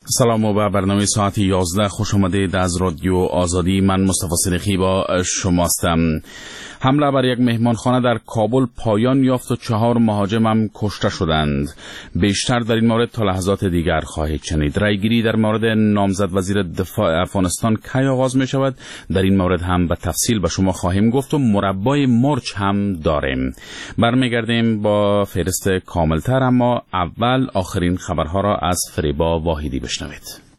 سلام و به برنامه ساعت 11 خوش آمدید از رادیو آزادی. من مصطفی صدیقی با شماستم. حمله بر یک مهمانخانه در کابل پایان یافت و 4 مهاجم هم کشته شدند. بیشتر در این مورد تا لحظات دیگر خواهید شنید. رایگیری در مورد نامزد وزیر دفاع افغانستان کی آغاز می شود؟ در این مورد هم به تفصیل به شما خواهیم گفت و مربای مرچ هم داریم. برمیگردیم با فهرست کاملتر، اما اول آخرین خبرها را از فریبا واحدی بشنوید.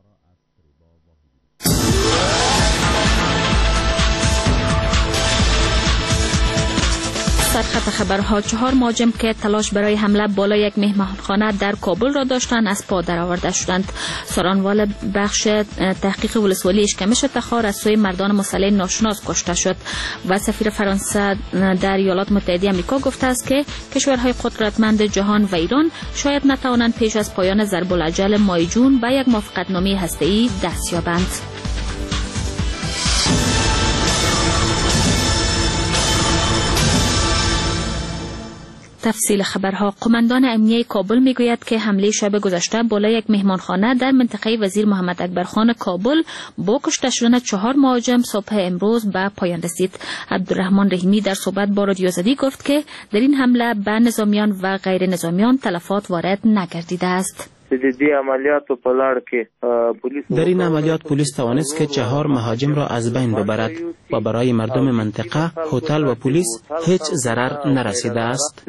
سرخط خبرها: 4 مهاجم که تلاش برای حمله بالا یک مهمانخانه در کابل را داشتند از پا درآورده شدند. سارنوال بخش تحقیق ولسوالی اشکمش تخار از سوی مردان مسلح ناشناس کشته شد و سفیر فرانسه در ایالات متحده آمریکا گفته است که کشورهای قدرتمند جهان و ایران شاید نتوانند پیش از پایان ضرب الاجل ماه جون به یک موافقتنامه هسته‌ای دست یابند. تفصیل خبرها: قماندان امنیه کابل میگوید که حمله شب گذشته بالا یک مهمانخانه در منطقه وزیر محمد اکبرخان کابل با کشته شدن 4 مهاجم صبح امروز به پایان رسید. عبدالرحمن رحیمی در صحبت با رادیو آزادی گفت که در این حمله به نظامیان و غیر نظامیان تلفات وارد نگردیده است. در این عملیات پلیس توانست که 4 مهاجم را از بین ببرد و برای مردم منطقه، هتل و پلیس هیچ ضرر نرسیده است.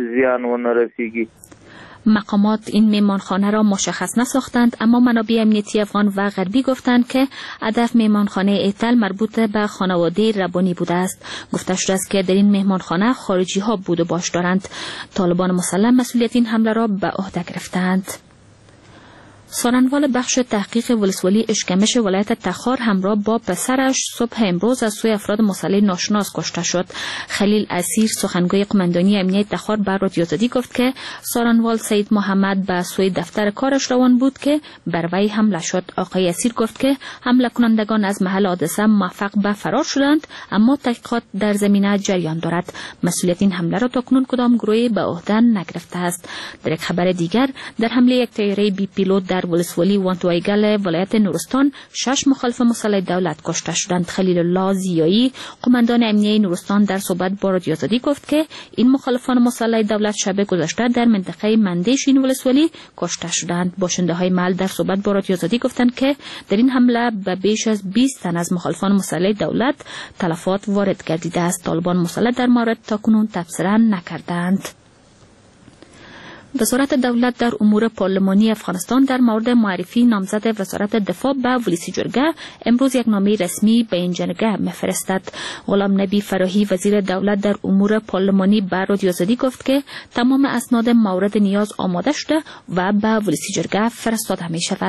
مقامات این مهمانخانه را مشخص نساختند، اما منابع امنیتی افغان و غربی گفتند که هدف مهمانخانه ایتل مربوط به خانواده ربانی بوده است. گفته شده است که در این مهمانخانه خارجی ها بود و باش دارند. طالبان مسلح مسئولیت این حمله را به عهده گرفتند. سارنوال بخش تحقیق ولسوالی اشکمش ولایت تخار همراه با پسرش صبح امروز از سوی افراد مسلح ناشناس کشته شد. خلیل اسیر سخنگوی قماندانی امنیه تخار بر رادیو آزادی گفت که سارنوال سید محمد به سوی دفتر کارش روان بود که بر وی حمله شد. آقای اسیر گفت که حمله کنندگان از محل حادثه موفق به فرار شدند، اما تحقیقات در زمینه جریان دارد. مسئولیت این حمله را تاکنون کدام گروهی به عهده نگرفته است. در یک خبر دیگر، در حمله یک طیاره بی پیلوت در ولسوالی وانتوایگل ولایت نورستان 6 مخالف مسلح دولت کشته شدند. خلیل الله زیایی قماندان امنیه نورستان در صحبت با رادیو آزادی گفت که این مخالفان مسلح دولت شب گذشته در منطقه مندیش این ولسوالی کشته شدند. باشنده های محل در صحبت با رادیو آزادی گفتند که در این حمله به بیش از 20 تن از مخالفان مسلح دولت تلفات وارد گردیده است. طالبان مسلح در مورد تاکنون تبصره نکردند. وزارت دولت در امور پارلمانی افغانستان در مورد معرفی نامزد وزارت دفاع به ولسی جرگه امروز یک نامه رسمی به این جرگه می‌فرستد. غلام نبی فراهی وزیر دولت در امور پارلمانی به رادیو آزادی گفت که تمام اسناد مورد نیاز آماده شده و به ولسی جرگه فرستاده می‌شود.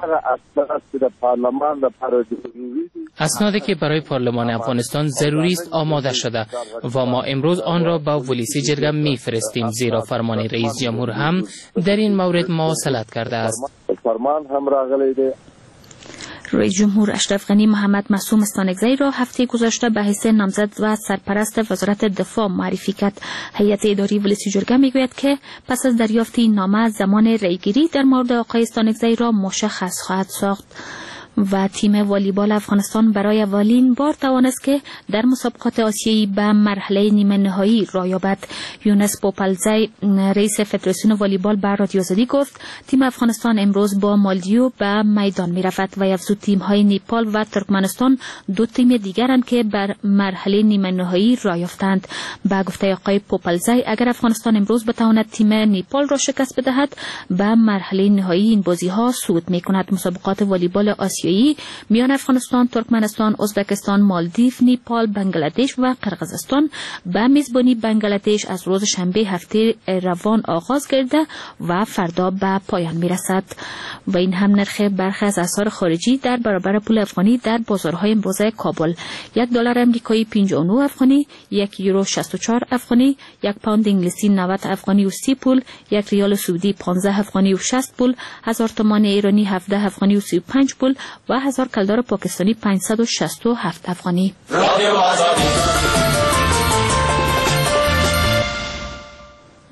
اسنادی که برای پارلمان افغانستان ضروری است آماده شده و ما امروز آن را به ولسی جرگه می‌فرستیم، زیرا فرمان رئیس جمهور هم در این مورد مواصلت کرده است. رئیس جمهور اشرف غنی محمد معصوم استانکزی را هفته گذشته به حیث نامزد و سرپرست وزارت دفاع معرفی کرد. هیئت اداری ولسی جرگه میگوید که پس از دریافت این نامه زمان رأیگیری در مورد آقای استانکزی را مشخص خواهد ساخت. و تیم والیبال افغانستان برای اولین بار توانست که در مسابقات آسیایی به مرحله نیمه نهایی راه یابد. یونس پوپلزی رئیس فدراسیون والیبال به رادیو آزادی گفت تیم افغانستان امروز با مالدیو به میدان می‌رود و افزود تیم‌های نیپال و ترکمنستان 2 تیم دیگرند که بر مرحله نیمه نهایی راه یافتند. به گفته آقای پوپلزی اگر افغانستان امروز بتواند تیم نیپال را شکست بدهد به مرحله نهایی این بازی‌ها صعود می‌کند. مسابقات والیبال آسیایی میان افغانستان، ترکمنستان، ازبکستان، مالدیو، نیپال، بنگلادش و قرقیزستان به میزبانی بنگلادش از روز شنبه هفته روان آغاز گردیده و فردا به پایان میرسد. و این هم نرخ برخی از اسعار خارجی در برابر پول افغانی در بازارهای امروزه کابل: $1 امریکایی 59 افغانی، €1 64 افغانی، 1 پوند انگلیسی 90 افغانی و 30 پول، 1 ریال سعودی 15 افغانی و 60 پول، 1000 تومان ایرانی 17 افغانی و 35 پول و 1000 کلدار پاکستانی 567 افغانی. و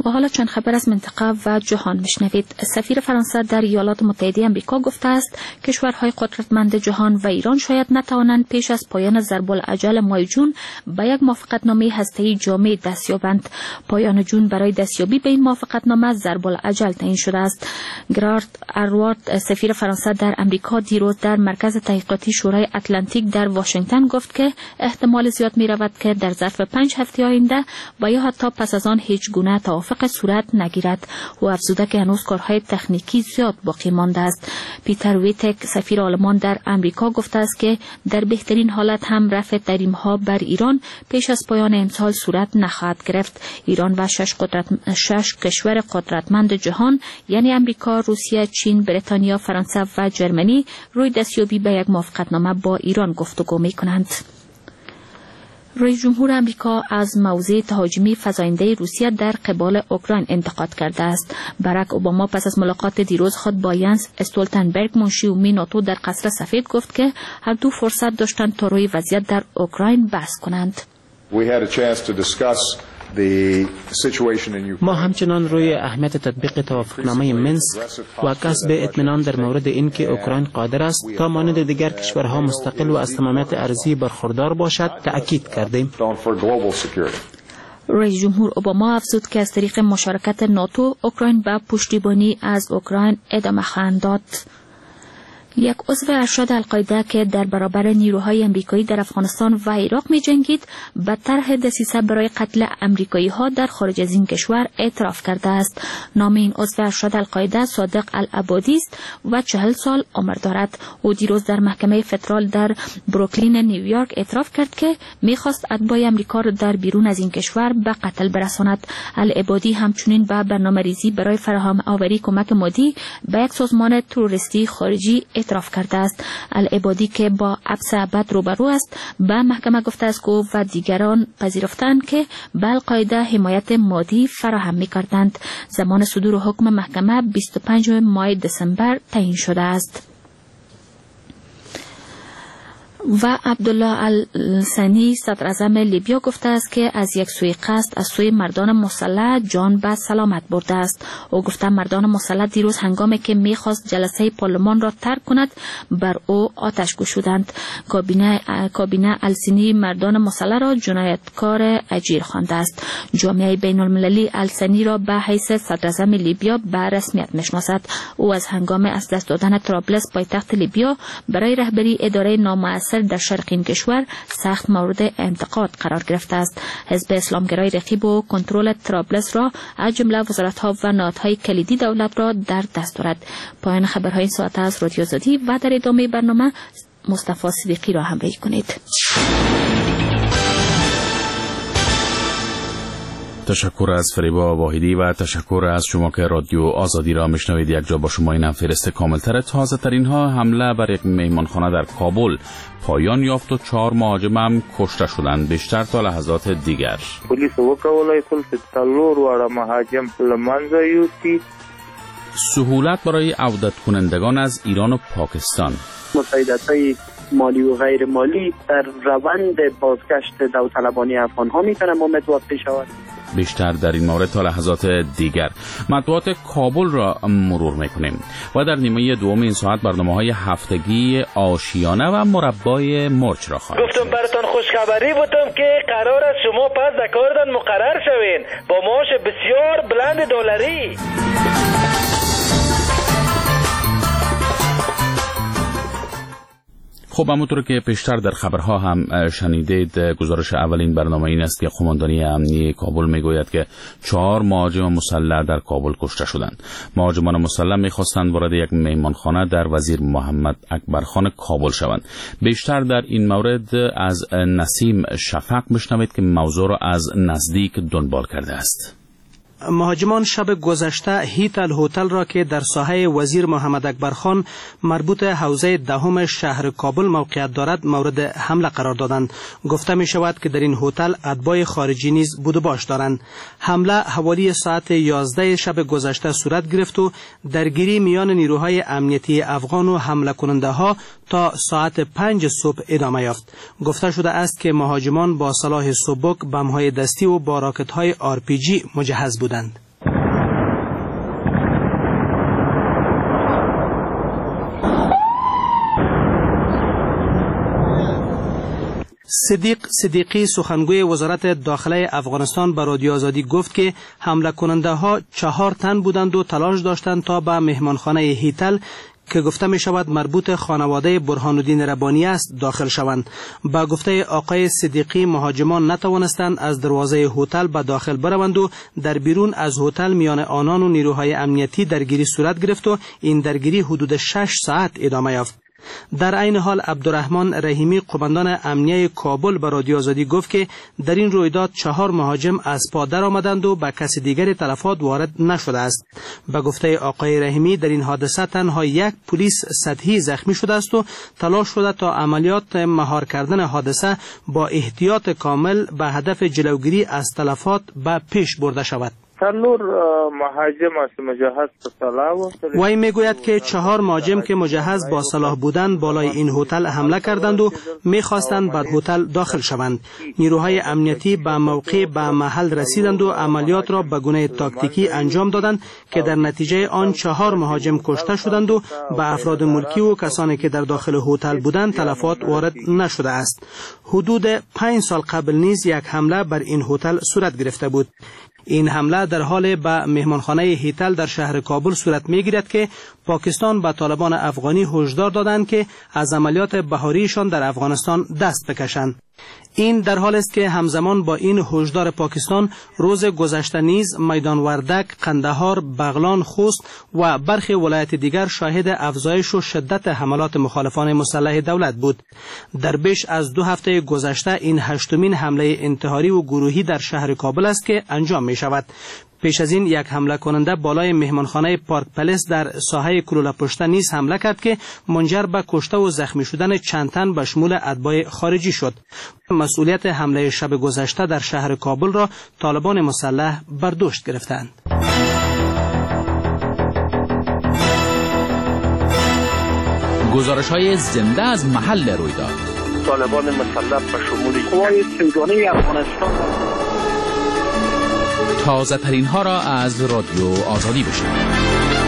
و حالا چند خبر از منطقه و جهان میشنوید. سفیر فرانسه در ایالات متحده آمریکا گفته است کشورهای قدرتمند جهان و ایران شاید نتوانند پیش از پایان ضرب العجل ماه جون به یک موافقتنامه هسته‌ای جامع دست یابند. پایان جون برای دستیابی به این موافقتنامه ضرب العجل تعیین شده است. گرارد اروارد سفیر فرانسه در آمریکا دیروز در مرکز تحقیقاتی شورای اتلانتیک در واشنگتن گفت که احتمال زیاد می رود که در ظرف 5 هفته آینده و یا حتی پس از آن هیچ گونه توافق صورت نگیرد. او افزوده که هنوز کارهای تکنیکی زیاد باقی مانده است. پیتر ویتک سفیر آلمان در آمریکا گفته است که در بهترین حالت هم رفع تحریم‌ها بر ایران پیش از پایان امسال صورت نخواهد گرفت. ایران و 6 کشور قدرتمند جهان یعنی آمریکا، روسیه، چین، بریتانیا، فرانسه و جرمنی روی دستیابی به یک موافقتنامه با ایران گفتگو می‌کنند. رئیس جمهور آمریکا از موضع تهاجمی فزاینده روسیه در قبال اوکراین انتقاد کرده است. باراک اوباما پس از ملاقات دیروز خود با ینس استولتنبرگ منشی عمومی ناتو در قصر سفید گفت که هر دو فرصت داشتند تا روی وضعیت در اوکراین بحث کنند. ما همچنان روی اهمیت تطبیق توافقنامه منسک و کسب اطمینان در مورد اینکه اوکراین قادر است تا مانند دیگر کشورها مستقل و از تمامیت ارضی برخوردار باشد تأکید کردیم. رئیس جمهور اوباما افزود که از طریق مشارکت ناتو اوکراین به پشتیبانی از اوکراین ادامه خواهد داد. یک عضو ارشد القاعده که در برابر نیروهای امریکایی در افغانستان و عراق می جنگید به طرح دسیسه برای قتل امریکایی ها در خارج از این کشور اعتراف کرده است. نام این عضو ارشد القاعده صادق العبادی است و 40 سال عمر دارد. او دیروز در محکمه فدرال در بروکلین نیویورک اعتراف کرد که می‌خواست اتباع امریکا را در بیرون از این کشور به قتل برساند. العبادی همچنین به برنامه‌ریزی برای فراهم آوری کمک مادی به یک سازمان تروریستی خارجی اعتراف کرده است. العبادی که با حبس ابد روبرو است به محکمه گفته است که او و دیگران پذیرفتند که به القاعده حمایت مادی فراهم می‌کردند. زمان صدور حکم محکمه 25 ماه دسامبر تعیین شده است. و عبدالله الثانی صدر اعظم لیبیا گفته است که از یک سوی قصد از سوی مردان مسلح جان به سلامت برده است. او گفته مردان مسلح دیروز هنگامی که می‌خواست جلسه پارلمان را ترک کند بر او آتش گشودند. کابینه الثانی مردان مسلح را جنایتکار اجیر خوانده است. جامعه بین‌المللی الثانی را به حیث صدر اعظم لیبیا به رسمیت می‌شناسد. او از هنگام از دست دادن طرابلس پایتخت لیبیا برای رهبری اداره نامؤثر در شرق این کشور سخت مورد انتقاد قرار گرفته است. حزب اسلامگرای رقیب و کنترل طرابلس را از جمله وزارت‌ها و نهادهای کلیدی دولت را در دست دارد. پایان خبرهای این ساعت از رادیو آزادی و در ادامه برنامه مصطفی صدیقی را همراهی کنید. تشکر از فریبا واحدی و تشکر از شما که رادیو آزادی را میشنوید. یک جا با شما اینم فهرست کاملتر تازه ترین ها. حمله بر یک مهمانخانه در کابل پایان یافت و 4 مهاجم هم کشته شدند. بیشتر تا لحظات دیگر. پلیس وکولای کل څلور واړه مهاجم له منځه یوسي. سهولت برای عودت کنندگان از ایران و پاکستان. مساعدت‌های مالی و غیر مالی در روند بازگشت داوطلبانه افغان‌ها می‌تونه ممد شود. بیشتر در این مورد تا لحظات دیگر. مطبوعات کابل را مرور میکنیم و در نیمه دوم این ساعت برنامه‌های هفتگی آشیانه و مربای مرچ را خواهیم. گفتم براتون خوشخبری بودم که قرار است شما پس در کارتان مقرر شوین با معاش بسیار بلند دلاری. خب همونطور که پیشتر در خبرها هم شنیدید، گزارش اولین برنامه این است که قماندانی امنیه کابل میگوید که 4 مهاجم مسلح در کابل کشته شدند. مهاجمان مسلح میخواستند وارد یک مهمانخانه در وزیر محمد اکبرخان کابل شوند. بیشتر در این مورد از نسیم شفق بشنوید که موضوع را از نزدیک دنبال کرده است. مهاجمان شب گذشته هیتل هتل را که در ساحه وزیر محمد اکبرخان مربوط حوزه دهم شهر کابل موقعیت دارد مورد حمله قرار دادند. گفته می شود که در این هتل اتباع خارجی نیز بود و باش دارند. حمله حوالی ساعت 11 شب گذشته صورت گرفت و درگیری میان نیروهای امنیتی افغان و حمله کننده ها تا ساعت 5 صبح ادامه یافت. گفته شده است که مهاجمان با سلاح سبک، بم‌های دستی و با راکت‌های RPG مجهز بودند. صدیق صدیقی سخنگوی وزارت داخله افغانستان به رادیو آزادی گفت که حمله کننده ها 4 تن بودند و تلاش داشتند تا به مهمانخانه هیتل که گفته می شود مربوط خانواده برهان الدین ربانی است داخل شوند. با گفته آقای صدیقی مهاجمان نتوانستند از دروازه هتل به داخل بروند و در بیرون از هتل میان آنان و نیروهای امنیتی درگیری صورت گرفت و این درگیری حدود 6 ساعت ادامه یافت. در عین حال عبدالرحمن رحیمی قماندان امنیه کابل به رادیو آزادی گفت که در این رویداد 4 مهاجم از پا در آمدند و به کس دیگر تلفات وارد نشده است. به گفته آقای رحیمی در این حادثه تنها 1 پلیس سطحی زخمی شده است و تلاش شده تا عملیات مهار کردن حادثه با احتیاط کامل به هدف جلوگیری از تلفات به پیش برده شود. وی میگوید که 4 مهاجم که مجهز با سلاح بودند بالای این هتل حمله کردند و میخواستند بر هتل داخل شوند. نیروهای امنیتی به موقع به محل رسیدند و عملیات را به گونه تاکتیکی انجام دادند که در نتیجه آن 4 مهاجم کشته شدند و به افراد ملکی و کسانی که در داخل هتل بودند تلفات وارد نشده است. حدود 5 سال قبل نیز یک حمله بر این هتل صورت گرفته بود. این حمله در حال به مهمانخانه هیتل در شهر کابل صورت می‌گیرد که پاکستان به طالبان افغانی هشدار دادند که از عملیات بهاریشان در افغانستان دست بکشند. این در حال است که همزمان با این هشدار پاکستان روز گذشته نیز میدان وردک، قندهار، بغلان، خوست و برخی ولایت دیگر شاهد افزایش و شدت حملات مخالفان مسلح دولت بود. در بیش از 2 هفته گذشته این 8مین حمله انتحاری و گروهی در شهر کابل است که انجام می شود. پیش از این یک حمله کننده بالای مهمانخانه پارک پلس در ساحه کلوله پشته نیز حمله کرد که منجر به کشته و زخمی شدن چند تن به شمول اتباع خارجی شد. مسئولیت حمله شب گذشته در شهر کابل را طالبان مسلح بر دوش گرفتند. گزارش‌های زنده از محل رویداد. طالبان مسلح به شمول قوای سیگانه افغانستان تازه ترین ها را از رادیو آزادی بشنوید.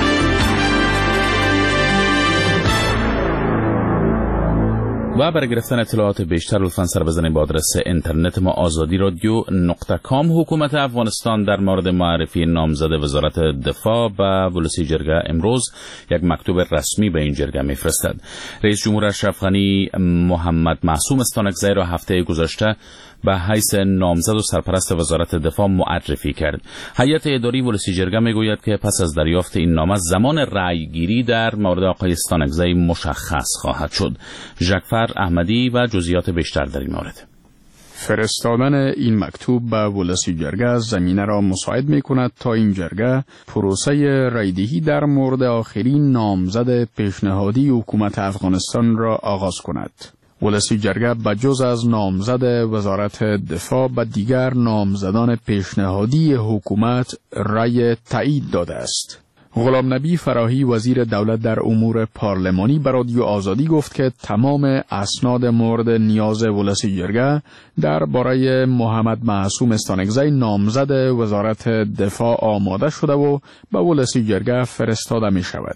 و برای گرفتن اطلاعات بیشتر لطفاً سر بزنید به آدرس اینترنت ما azadiradyo.com. حکومت افغانستان در مورد معرفی نامزد وزارت دفاع به ولسی جرگه امروز یک مکتوب رسمی به این جرگه میفرستد. رئیس جمهور اشرف غنی محمد معصوم استانکزی را هفته گذشته به حیث نامزد و سرپرست وزارت دفاع معرفی کرد. هیئت اداری ولسی جرگه میگوید که پس از دریافت این نامه زمان رأی گیری در مورد آقای استانکزی مشخص خواهد شد. ژکفر احمدی و جزئیات بیشتر در این مورد. فرستادن این مکتوب به ولسی جرگه زمینه را مساعد می کند تا این جرگه پروسه رایدهی در مورد آخرین نامزد پیشنهادی حکومت افغانستان را آغاز کند. ولسی جرگه بجز از نامزد وزارت دفاع به دیگر نامزدان پیشنهادی حکومت رأی تایید داده است. غلام نبی فراهی وزیر دولت در امور پارلمانی به رادیو آزادی گفت که تمام اسناد مورد نیاز ولسی جرگه درباره محمد معصوم استانکزی نامزد وزارت دفاع آماده شده و به ولسی جرگه فرستاده می شود.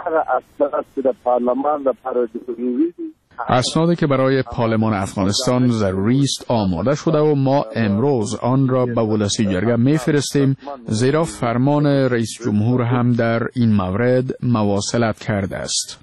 اسنادی که برای پارلمان افغانستان ضروری است آماده شده و ما امروز آن را به ولسی جرگه میفرستیم، زیرا فرمان رئیس جمهور هم در این مورد مواصلت کرده است.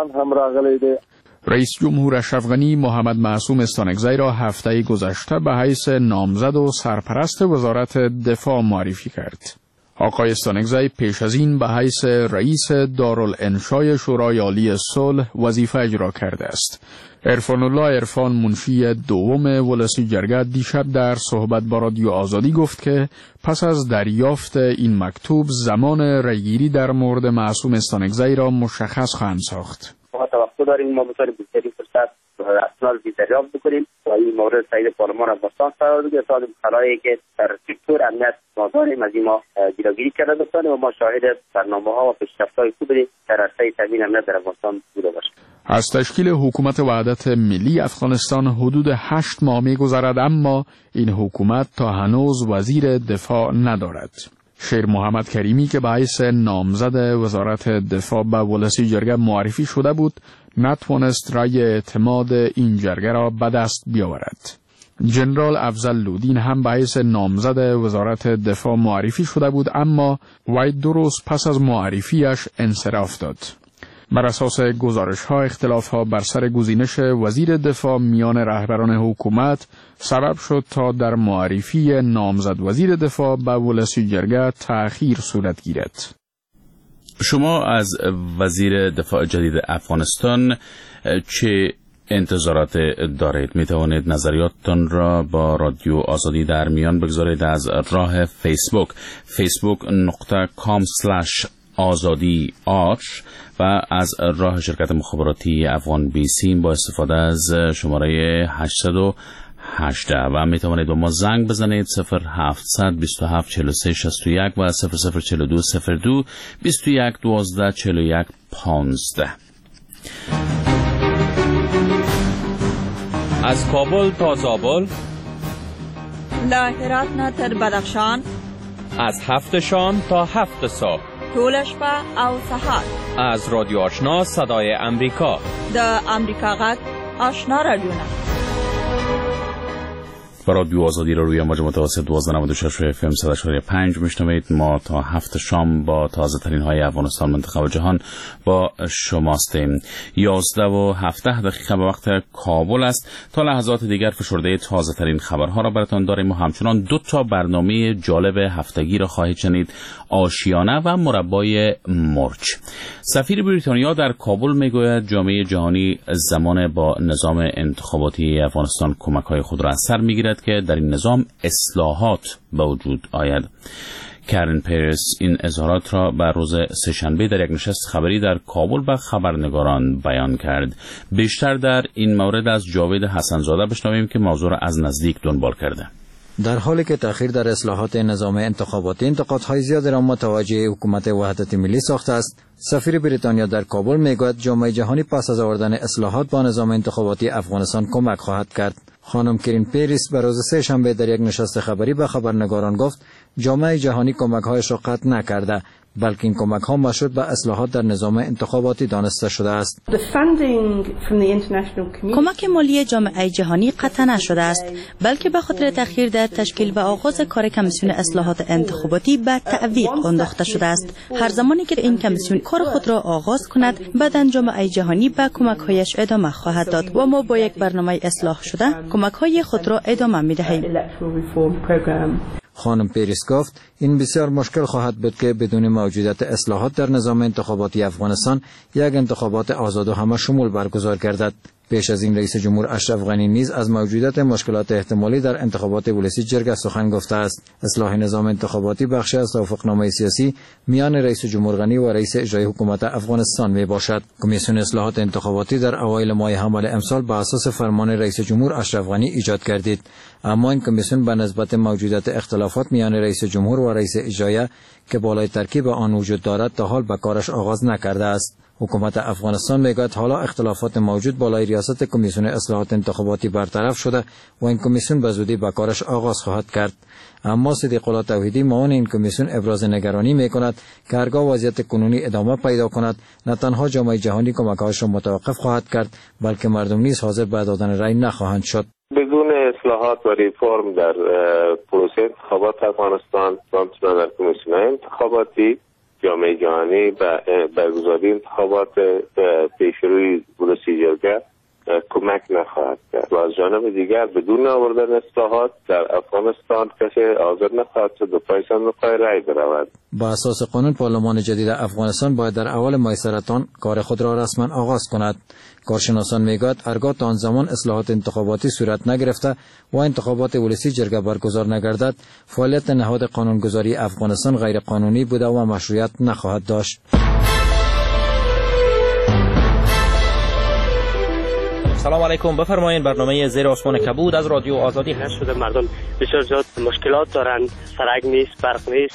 رئیس جمهور اشرف غنی محمد معصوم استانکزی را هفته گذشته به حیث نامزد و سرپرست وزارت دفاع معرفی کرد. آقای استانکزی پیش از این به حیث رئیس دارالانشای شورای عالی صلح وظیفه اجرا کرده است. عرفان الله عرفان منشی دوم ولسی جرگه دیشب در صحبت با رادیو آزادی گفت که پس از دریافت این مکتوب زمان رأیگیری در مورد معصوم استانکزی را مشخص خواهند ساخت. ما توقع داریم ما بتوانیم بهترین فرصت اسناد دریافت بکنیم و این مورد تایید پارلمان افغانستان قرار بگیرد تا خلایی که در سکتور امنیت ما داریم از این ما جلوگیری کرده باشیم و ما شاهد برنامه‌ها و پیشرفت‌های خوبی در عرصه تامین امنیت در افغانستان بوده باشیم. از تشکیل حکومت وحدت ملی افغانستان حدود 8 ماه می‌گذرد، اما این حکومت تا هنوز وزیر دفاع ندارد. شیر محمد کریمی که به حیث نامزد وزارت دفاع به ولسی جرگه معرفی شده بود، نتوانست رأی اعتماد این جرگه را به دست بیاورد. جنرال افضل لودین هم به حیث نامزد وزارت دفاع معرفی شده بود، اما وی 2 روز پس از معرفیش انصراف داد. بر اساس گزارش‌ها اختلاف‌ها بر سر گزینش وزیر دفاع میان رهبران حکومت سبب شد تا در معرفی نامزد وزیر دفاع به ولسی جرگه تأخیر صورت گیرد. شما از وزیر دفاع جدید افغانستان چه انتظارات دارید؟ می توانید نظریاتتان را با رادیو آزادی در میان بگذارید از راه facebook.com/azadi و از راه شرکت مخابراتی افغان بیسی با استفاده از شماره 818 و می توانید با ما زنگ بزنید 0727 43 61 و 0042 02 21 12 41 15. از کابل تا زابل، له هرات نه تر بدخشان، از 7 شام تا 7 صبح، ټول شپه او سهار، از رادیو آشنا صدای امریکا، د امریکا غږ آشنا رادیوونه. رادیو آزادی را روی موج متوسط 1296 FM 100.5 میشنوید. ما تا 7 شام با تازه ترین های افغانستان، منطقه و جهان با شماستیم. 11:17 به وقت کابل است. تا لحظات دیگر فشرده تازه ترین خبرها را براتان داریم و همچنان 2 برنامه جالب هفتگی را خواهید شنید: آشیانه و مربای مرچ. سفیر بریتانیا در کابل میگوید جامعه جهانی زمان با نظام انتخاباتی افغانستان کمک‌های خود را از سر میگیرد که در این نظام اصلاحات به وجود آید. کرن پیرس این اظهارات را بر روز سه‌شنبه در یک نشست خبری در کابل به خبرنگاران بیان کرد. بیشتر در این مورد از جاوید حسن‌زاده بشنویم که موضوع را از نزدیک دنبال کرده. در حالی که تأخیر در اصلاحات نظام انتخاباتی انتقادهای زیادی را متوجه حکومت وحدت ملی ساخته است، سفیر بریتانیا در کابل میگوید جامعه جهانی پس از آوردن اصلاحات با نظام انتخاباتی افغانستان کمک خواهد کرد. خانم کرین پیریس بر روز سه‌شنبه در یک نشست خبری به خبرنگاران گفت جامعه جهانی کمک‌هایش را قطع نکرده، بلکه این کمک‌ها مشروط به اصلاحات در نظام انتخاباتی دانسته شده است. کمک مالی جامعه جهانی قطع نشده است، بلکه به خاطر تأخیر در تشکیل و آغاز کار کمیسیون اصلاحات انتخاباتی به تعویق انداخته شده است. هر زمانی که این کمیسیون کار خود را آغاز کند، بعداً جامعه جهانی به کمک‌هایش ادامه خواهد داد و ما با یک برنامه اصلاح شده کمک‌های خود را ادامه می‌دهیم. خانم پیریس گفت این بسیار مشکل خواهد بود که بدون موجودیت اصلاحات در نظام انتخاباتی افغانستان یک انتخابات آزاد و همه شمول برگزار گردد. پیش از این رئیس جمهور اشرف غنی نیز از موجودیت مشکلات احتمالی در انتخابات ولسی جرگه سخن گفته است. اصلاح نظام انتخاباتی بخشی از توافقنامه سیاسی میان رئیس جمهور غنی و رئیس اجرایی حکومت افغانستان می باشد. کمیسیون اصلاحات انتخاباتی در اوایل ماه حمل امسال بر اساس فرمان رئیس جمهور اشرف غنی ایجاد گردید، اما این کمیسیون به نسبت موجودیت اختلافات میان رئیس جمهور و رئیس اجرایی که بالای ترکیب آن وجود دارد تا حال به کارش آغاز نکرده است. حکومت افغانستان میگوید حالا اختلافات موجود بالای ریاست کمیسیون اصلاحات انتخاباتی برطرف شده و این کمیسیون به زودی به کارش آغاز خواهد کرد. اما صدیق الله توحیدی معاون این کمیسیون ابراز نگرانی میکند که هرگاه وضعیت کنونی ادامه پیدا کند، نه تنها جامعه جهانی کمک‌هایش را متوقف خواهد کرد، بلکه مردم نیز حاضر به دادن رأی نخواهند شد. بدون اصلاحات و ریفرم در پروسه انتخابات افغانستان و همچنین در کمیسیون انتخاباتی، جامعه جهانی به برگزاری انتخابات پیشروی ولسی جرگه کمک نخواهد کرد و از جانب دیگر بدون آوردن اصلاحات در افغانستان کسی حاضر نخواهد شد و پای صندوق‌های رای برود. با اساس قانون پارلمان جدید افغانستان باید در اول ماه سرطان کار خود را رسما آغاز کند. کارشناسان میگویند هرگاه تا آن زمان اصلاحات انتخاباتی صورت نگرفته و انتخابات ولسی جرگه برگزار نگردد، فعالیت نهاد قانونگذاری افغانستان غیر قانونی بوده و مشروعیت نخواهد داشت. سلام علیکم، بفرمایید. برنامه زیر آسمان کبود از رادیو آزادی هست. شده مردم بسیار زیاد مشکلات دارن، سرک نیست، برق نیست.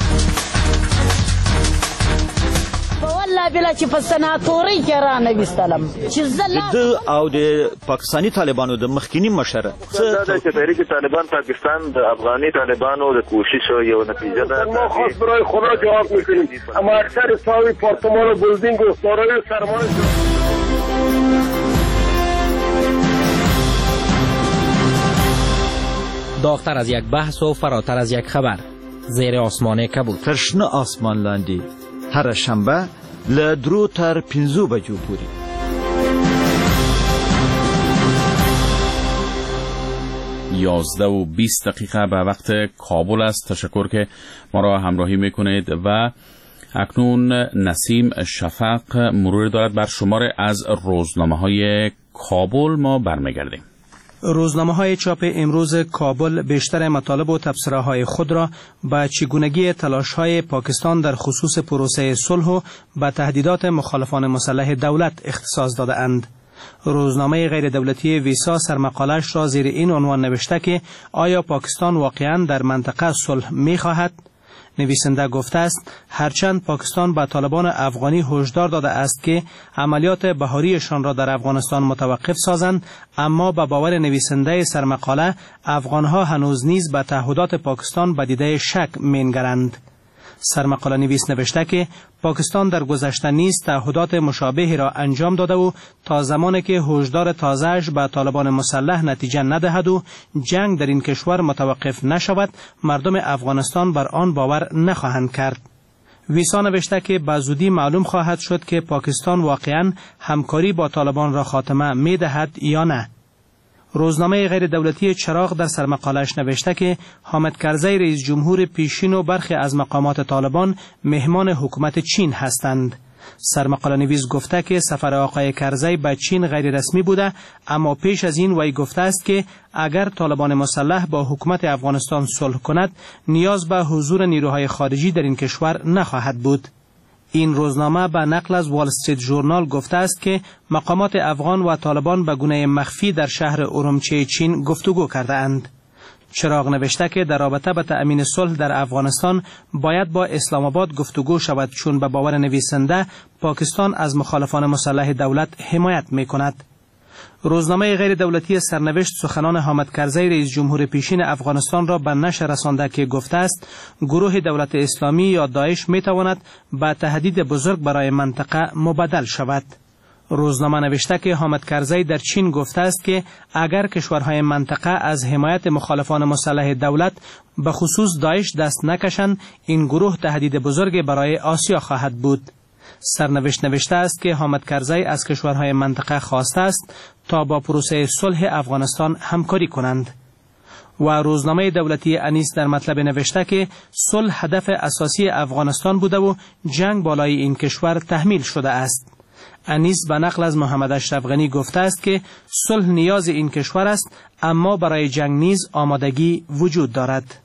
والله بلا چې په سناتوري کې را نه وستلم چې د او د پاکستانی طالبانو د مخکینی مشر دا چې تحریک طالبان پاکستان د افغاني طالبانو د کوشش یو نتیجه ده. ما خاص برای خدا جواب میکنیم، اما اکثر ساوی پارتمان و بلدینگ و سارای سرمایه چراغتر از یک بحث و فراتر از یک خبر. زیر آسمان کبود. تشنه آسمان لاندی هر شنبه لدرو تر 5 بجو پوری. یازده و 20 دقیقه به وقت کابل است. تشکر که ما را همراهی میکنید و اکنون نسیم شفق مرور دارد بر شمار از روزنامه های کابل. ما برمیگردیم. روزنامه های چاپ امروز کابل بیشتر مطالب و تبصره های خود را به چگونگی تلاش های پاکستان در خصوص پروسه صلح و به تهدیدات مخالفان مسلح دولت اختصاص داده اند. روزنامه غیر دولتی ویسا سرمقالش را زیر این عنوان نوشته که آیا پاکستان واقعاً در منطقه صلح می خواهد؟ نویسنده گفته است هرچند پاکستان به طالبان افغانی هشدار داده است که عملیات بهاریشان را در افغانستان متوقف سازند، اما به باور نویسنده سرمقاله افغانها هنوز نیز به تعهدات پاکستان به دیده شک می‌نگرند. سرمقاله نویس نوشته که پاکستان در گذشته نیز تعهدات مشابهی را انجام داده و تا زمانی که هشدار تازه‌اش به طالبان مسلح نتیجه ندهد و جنگ در این کشور متوقف نشود، مردم افغانستان بر آن باور نخواهند کرد. ویسا نوشته که به زودی معلوم خواهد شد که پاکستان واقعاً همکاری با طالبان را خاتمه می‌دهد یا نه. روزنامه غیر دولتی چراغ در سرمقالش نوشته که حامد کرزی رئیس جمهور پیشین و برخی از مقامات طالبان مهمان حکومت چین هستند. سرمقاله نویس گفته که سفر آقای کرزی به چین غیر رسمی بوده، اما پیش از این وی گفته است که اگر طالبان مسلح با حکومت افغانستان صلح کند، نیاز به حضور نیروهای خارجی در این کشور نخواهد بود. این روزنامه به نقل از وال استریت ژورنال گفته است که مقامات افغان و طالبان به گونه مخفی در شهر اورمچی چین گفتگو کرده اند. چراغ نوشته که در رابطه با تأمین صلح در افغانستان باید با اسلام آباد گفتگو شود، چون به باور نویسنده پاکستان از مخالفان مسلح دولت حمایت می کند. روزنامه غیر دولتی سرنوشت سخنان حامد کرزی رئیس جمهور پیشین افغانستان را به نشر رسانده که گفته است گروه دولت اسلامی یا داعش می تواند به تهدید بزرگ برای منطقه مبدل شود. روزنامه نوشته که حامد کرزی در چین گفته است که اگر کشورهای منطقه از حمایت مخالفان مسلح دولت به خصوص داعش دست نکشند، این گروه تهدید بزرگ برای آسیا خواهد بود. سرنوشت نوشته است که حامد کرزی از کشورهای منطقه خواسته است تا با پروسه صلح افغانستان همکاری کنند. و روزنامه دولتی انیس در مطلب نوشته که صلح هدف اساسی افغانستان بوده و جنگ بالای این کشور تحمیل شده است. انیس به نقل از محمد اشرف غنی گفته است که صلح نیاز این کشور است، اما برای جنگ نیز آمادگی وجود دارد.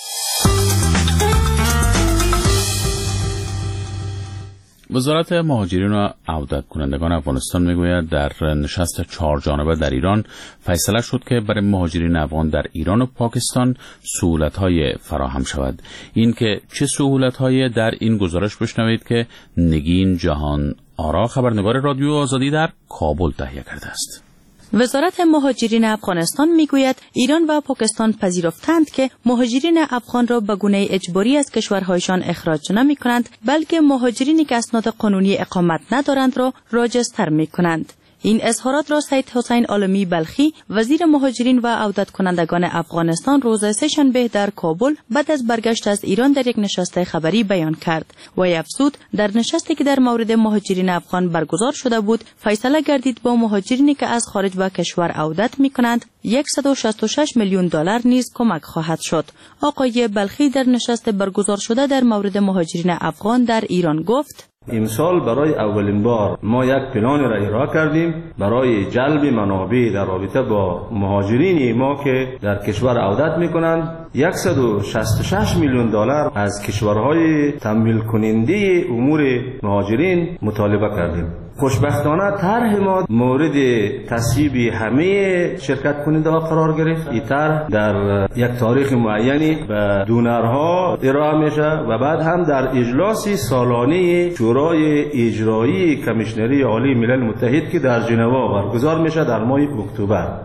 وزارت مهاجرین و عودت کنندگان افغانستان میگوید در نشست 4 جانبه در ایران فیصله شد که برای مهاجرین افغان در ایران و پاکستان سهولت‌های فراهم شود. این که چه سهولت‌هایی در این گزارش بشنوید که نگین جهان آرا خبرنگار رادیو آزادی در کابل تهیه کرده است. وزارت مهاجرین افغانستان میگوید ایران و پاکستان پذیرفتند که مهاجرین افغان را به گونه اجباری از کشورهایشان اخراج نمی کنند، بلکه مهاجرینی که اسناد قانونی اقامت ندارند را راجستر می کنند. این اظهارات را سید حسین عالمی بلخی وزیر مهاجرین و عودت کنندگان افغانستان روز سه‌شنبه در کابل بعد از برگشت از ایران در یک نشست خبری بیان کرد و افزود در نشستی که در مورد مهاجرین افغان برگزار شده بود فیصله گردید با مهاجرینی که از خارج به کشور عودت می کنند 166 میلیون دلار نیز کمک خواهد شد. آقای بلخی در نشست برگزار شده در مورد مهاجرین افغان در ایران گفت: امسال برای اولین بار ما یک پلان را اجرا کردیم برای جلب منابع در رابطه با مهاجرین ما که در کشور عودت میکنند. 166 میلیون دلار از کشورهای تمویل کننده امور مهاجرین مطالبه کردیم. خوشبختانه طرح ما مورد تصویب همه شرکت کننده ها قرار گرفت. این طرح در یک تاریخ معینی به دونرها ارائه میشه و بعد هم در اجلاس سالانه شورای اجرایی کمیشنری عالی ملل متحد که در ژنوا برگزار میشه در ماه اکتبر.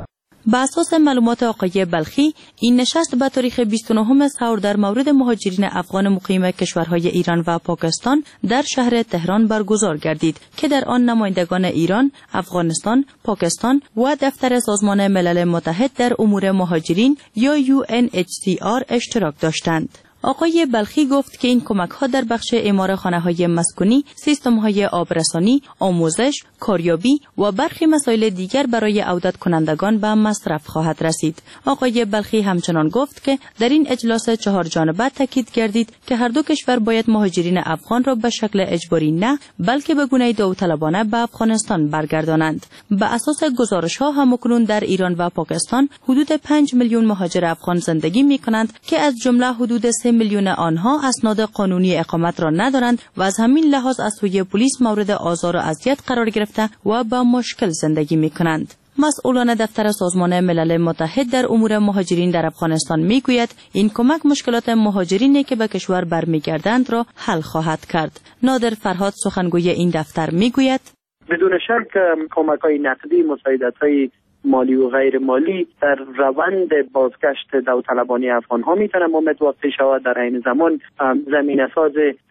به اساس معلومات آقای بلخی، این نشست به تاریخ 29 سحور در مورد مهاجرین افغان مقیم کشورهای ایران و پاکستان در شهر تهران برگزار گردید که در آن نمایندگان ایران، افغانستان، پاکستان و دفتر سازمان ملل متحد در امور مهاجرین یا UNHCR اشتراک داشتند. آقای بلخی گفت که این کمک‌ها در بخش اعمار خانه‌های مسکونی، سیستم‌های آبرسانی، آموزش، کاریابی و برخی مسائل دیگر برای عودت کنندگان به مصرف خواهد رسید. آقای بلخی همچنان گفت که در این اجلاس 4 جانبه تاکید گردید که هر دو کشور باید مهاجرین افغان را به شکل اجباری نه، بلکه به گونه داوطلبانه به افغانستان برگردانند. به اساس گزارش‌ها همکنون در ایران و پاکستان حدود 5 میلیون مهاجر افغان زندگی می‌کنند که از جمله حدود 3 میلیون آنها اسناد قانونی اقامت را ندارند و از همین لحاظ از سوی پلیس مورد آزار و اذیت قرار گرفته و با مشکل زندگی می‌کنند. مسئولان دفتر سازمان ملل متحد در امور مهاجرین در افغانستان میگوید این کمک مشکلات مهاجرینی که به کشور برمیگردند را حل خواهد کرد. نادر فرهاد سخنگوی این دفتر میگوید بدون شک کمک‌های نقدی، مساعدت‌های مالی و غیر مالی در روند بازگشت داوطلبانی افغان‌ها میتونه ممد واقع شود. در این زمان زمینه‌ساز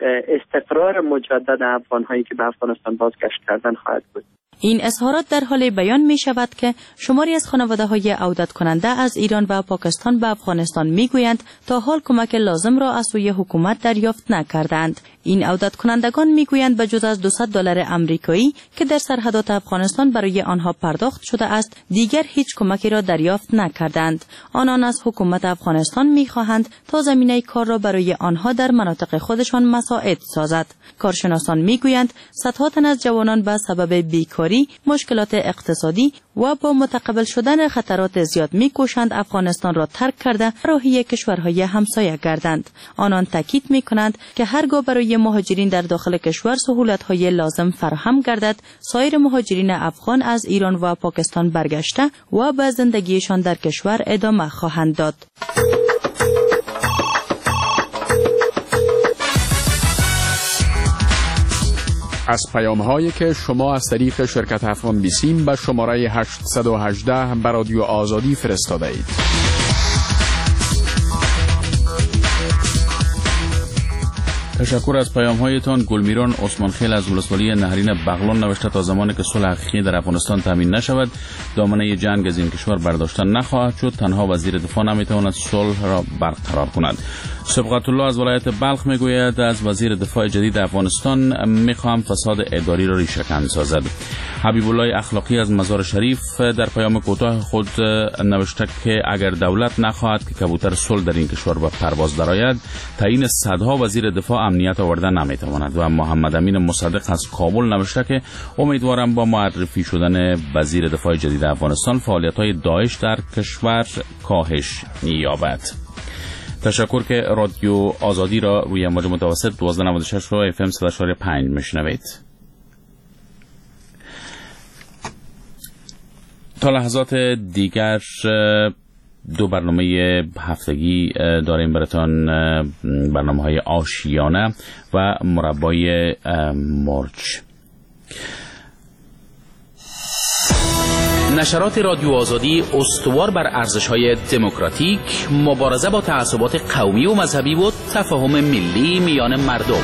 استقرار مجدد افغان‌هایی که به افغانستان بازگشت کردن خواهد بود. این اظهارات در حال بیان می شود که شماری از خانواده‌های عودت کننده از ایران و پاکستان به افغانستان می گویند تا حال کمک لازم را از سوی حکومت دریافت نکردند. این عودت کنندگان می گویند به جز از $200 آمریکایی که در سرحدات افغانستان برای آنها پرداخت شده است، دیگر هیچ کمکی را دریافت نکردند. آنان از حکومت افغانستان می خواهند تا زمینه کار را برای آنها در مناطق خودشان مساعد سازد. کارشناسان می گویند صدها تن از جوانان به سبب بیکاری، مشکلات اقتصادی و با متقبل شدن خطرات زیاد می کوشند افغانستان را ترک کرده راهی کشورهای همسایه گردند. آنان تاکید می کنند که هرگاه برای مهاجرین در داخل کشور سهولت‌های لازم فراهم گردد، سایر مهاجرین افغان از ایران و پاکستان برگشته و به زندگیشان در کشور ادامه خواهند داد. از پیام‌هایی که شما از طریق شرکت افغان بیسیم به شماره 818 به رادیو آزادی فرستاده اید. تشکر از پیام‌هایتان. گلمیران عثمانخیل از ولسوالی نهرین بغلان نوشته تا زمانی که صلح حقیقی در افغانستان تامین نشود دامنه جنگ از این کشور برداشته نخواهد شد. تنها وزیر دفاع نمیتواند صلح را برقرار کند. سبقت الله از ولایت بلخ میگوید از وزیر دفاع جدید افغانستان میخواهم فساد اداری را ریشه‌کن سازد. حبیب الله اخلاقی از مزار شریف در پیام کوتاه خود نوشته که اگر دولت نخواهد که کبوتر صلح در این کشور به پرواز درآید، تعیین صدها وزیر دفاع امنیت آورده نمیتواند. و محمد امین مصدق از کابل نوشته که امیدوارم با معرفی شدن وزیر دفاع جدید افغانستان فعالیت‌های داعش در کشور کاهش یابد. تشکر که رادیو آزادی را روی موج متوسط 1296 و FM 100.5 میشنوید. تا لحظات دیگر دو برنامه هفتگی داریم براتون، برنامه‌های آشیانه و مربای مرج. نشرات رادیو آزادی استوار بر ارزش‌های دموکراتیک، مبارزه با تعصبات قومی و مذهبی و تفاهم ملی میان مردم.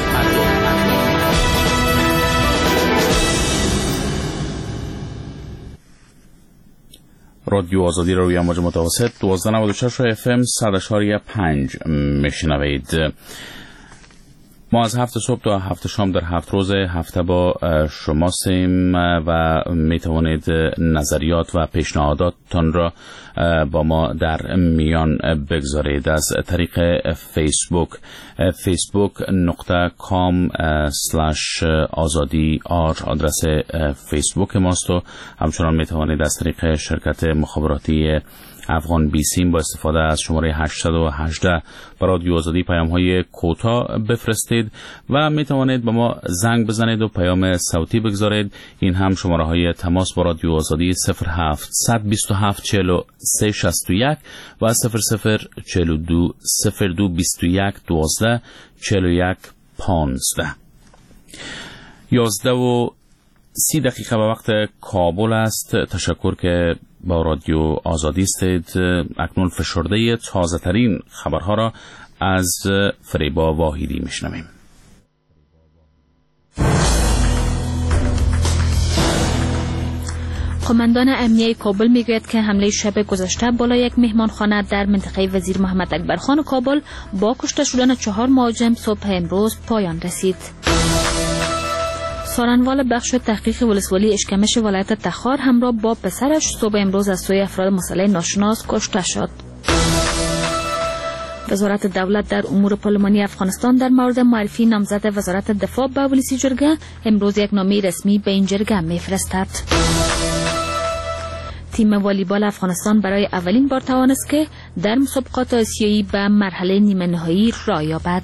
رادیو آزادی را روی موج متوسط 1296 و FM 100.5 میشنوید. ما از 7 صبح تا 7 شام در 7 روز هفته با شما سیم و می توانید نظریات و پیشنهاداتتان را با ما در میان بگذارید از طریق فیسبوک facebook.com/azadi آدرس فیسبوک ماست و همچنان می توانید از طریق شرکت مخابراتی افغان بیسیم با استفاده از شماره 818 برای رادیو آزادی پیام‌های کوتاه بفرستید و می توانید به ما زنگ بزنید و پیام صوتی بگذارید. این هم شماره‌های تماس با رادیو آزادی 0727 43 61 و 0042 0221 12 41 15. 11:30 به وقت کابل است. تشکر که با رادیو آزادی استید. اکنون فشرده تازه ترین خبرها را از فریبا واحدی میشنویم. قماندان امنیه کابل میگوید که حمله شب گذشته بالا یک مهمانخانه در منطقه وزیر محمد اکبرخان کابل با کشته شدن 4 مهاجم صبح امروز پایان رسید. سارنوال بخش تحقیق ولسوالی اشکمش ولایت تخار همراه با پسرش صبح امروز از سوی افراد مسلح ناشناس کشته شد. وزارت دولت در امور پارلمانی افغانستان در مورد معرفی نامزد وزارت دفاع به ولسی جرگه امروز یک نامه رسمی به این جرگه میفرستد. تیم والیبال افغانستان برای اولین بار توانست که در مسابقات آسیایی به مرحله نیمه نهایی راه یابد.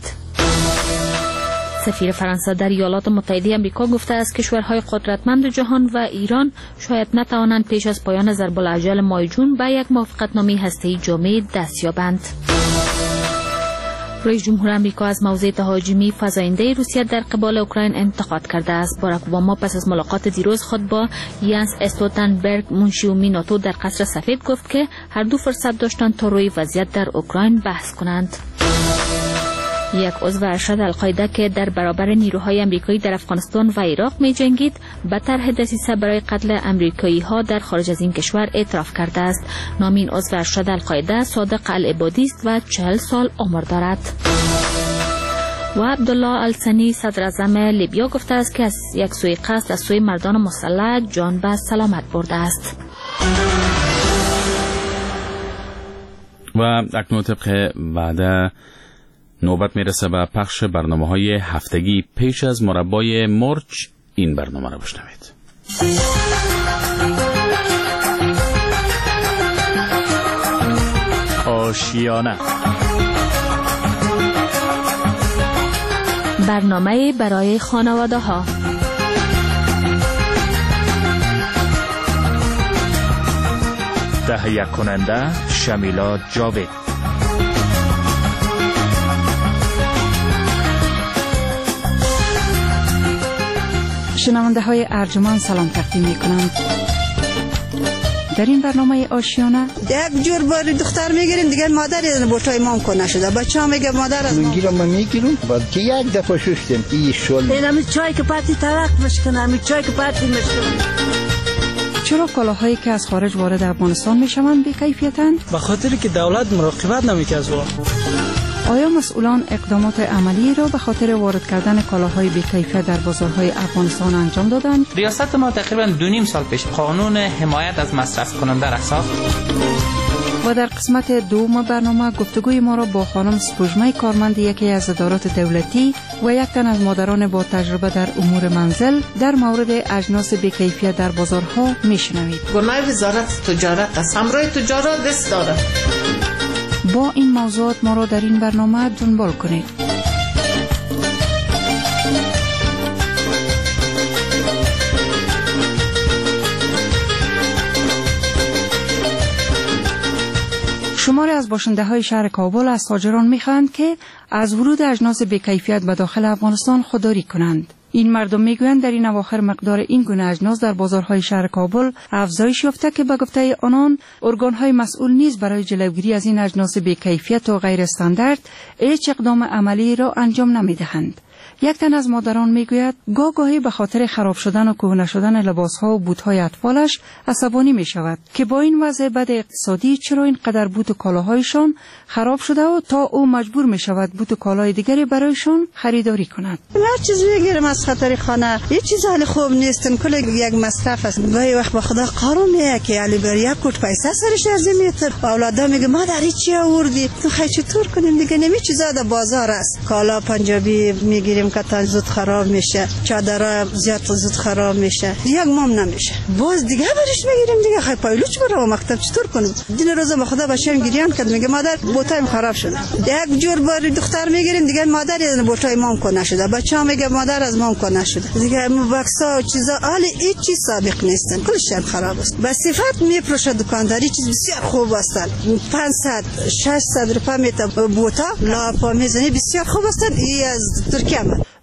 سفیر فرانسه در ایالات متحده آمریکا گفته است کشورهای قدرتمند جهان و ایران شاید نتوانند پیش از پایان ضرب الاجل ماه جون به یک موافقتنامه هسته‌ای جامع دست یابند. رئیس جمهور آمریکا از موضع تهاجمی فزاینده روسیه در قبال اوکراین انتقاد کرده است. باراک اوباما پس از ملاقات دیروز خود با یانس استولتنبرگ منشی ناتو در قصر سفید گفت که هر دو فرصت داشتند تا روی وضعیت در اوکراین بحث کنند. یک عضو ارشد القاعده که در برابر نیروهای آمریکایی در افغانستان و عراق می جنگید به طرح دسیسه برای قتل آمریکایی ها در خارج از این کشور اعتراف کرده است. نام این عضو ارشد القاعده صادق العبادی است و 40 سال عمر دارد. و عبدالله السنی صدر اعظم لیبیا گفته است که از یک سوی قصد از سوی مردان مسلح جان به سلامت برده است. و اکنون طبق وعده نوبت میرسه به پخش برنامه‌های هفتگی. پیش از مربای مرچ این برنامه را بشنوید. آشیانه، برنامه برای خانواده ها. تهیه کننده شمیلا جاوید. شنونده های ارجمند سلام تقدیم می کنند. در این برنامه آشیانه یک جور باری دختر میگیریم دیگه مادر یه بوتای مام کنه شده. بچه ها میگه مادر از میگیرم ما میگیرم بلکه یک دفعه شستیم این شل این همی چای که پاتی طرق مشکنه، همی چای که پاتی مشکنه. چرا کالاهایی که از خارج وارد افغانستان میشوند بی کیفیتند؟ به خاطر که دولت مراقبت نمیکنه. آیا مسئولان اقدامات عملی را به خاطر وارد کردن کالاهای بی‌کیفیت در بازارهای افغانستان انجام دادند؟ ریاست ما تقریباً 2.5 سال پیش قانون حمایت از مصرف کننده را ساخت. و در قسمت دوم برنامه گفتگوی ما را با خانم سپوږمۍ کارمند یکی از ادارات دولتی و یک تن از مادران با تجربه در امور منزل در مورد اجناس بی‌کیفیت در بازارها میشنوید. گناه وزارت تجارت است، همراه تجارت دست دارد. با این موضوعات ما را در این برنامه دنبال کنید. شماری از باشنده های شهر کابل از تاجران میخواهند که از ورود اجناس بی‌کیفیت به داخل افغانستان خودداری کنند. این مردم میگویند در این اواخر مقدار این گونه اجناس در بازارهای شهر کابل افزایش یافته که به گفته آنان ارگان‌های مسئول نیز برای جلوگیری از این اجناس بی‌کیفیت و غیر استاندارد هیچ اقدام عملی را انجام نمیدهند. یک تن از مادران میگوید گاهی به خاطر خراب شدن و کهنه شدن لباس‌ها و بوت‌های اطفالش عصبانی می‌شود که با این وضع بد اقتصادی چرا اینقدر بوت و کالاهایشان خراب شده و تا او مجبور می‌شود بوت و کالای دیگری برایشان خریداری کند. هر چیز میگیرم از خاطر خانه، یه چیز حال خوب نیستن، کل یک مصرف است. گاهی وقت به خدا قارون میگه که علی بر یک کوت پیسه سرش ارزمیت. اولادا میگه مادر چی آوردی؟ تو خیلی چطور کنیم دیگه نمی چیزا در بازار است. کالا پنجابی میگیریم کتان زود خراب میشه، چادرها زیاد زود خراب میشه، یک مام نمیشه. باز دیگه برش میگیریم دیگه خیلی پایلوچ برام مکتب چطور کنم؟ دین روز به خدا بچه‌م گریان کرد میگه مادر بوتایم خراب شده. یک جور باری دختر میگیریم دیگه مادر یه بوتای مام کنه شده. بچه‌ها میگه مادر از مام کنه شده. دیگه بکسا و چیزا حالی هیچ چیز سابق نیستن. کلش خراب است. به صفت میفروشه دکانداری چیز بسیار خوب است. 500 600 روپیه میته بوتا لا پا میزنی بسیار خوب است. ای از ترکیه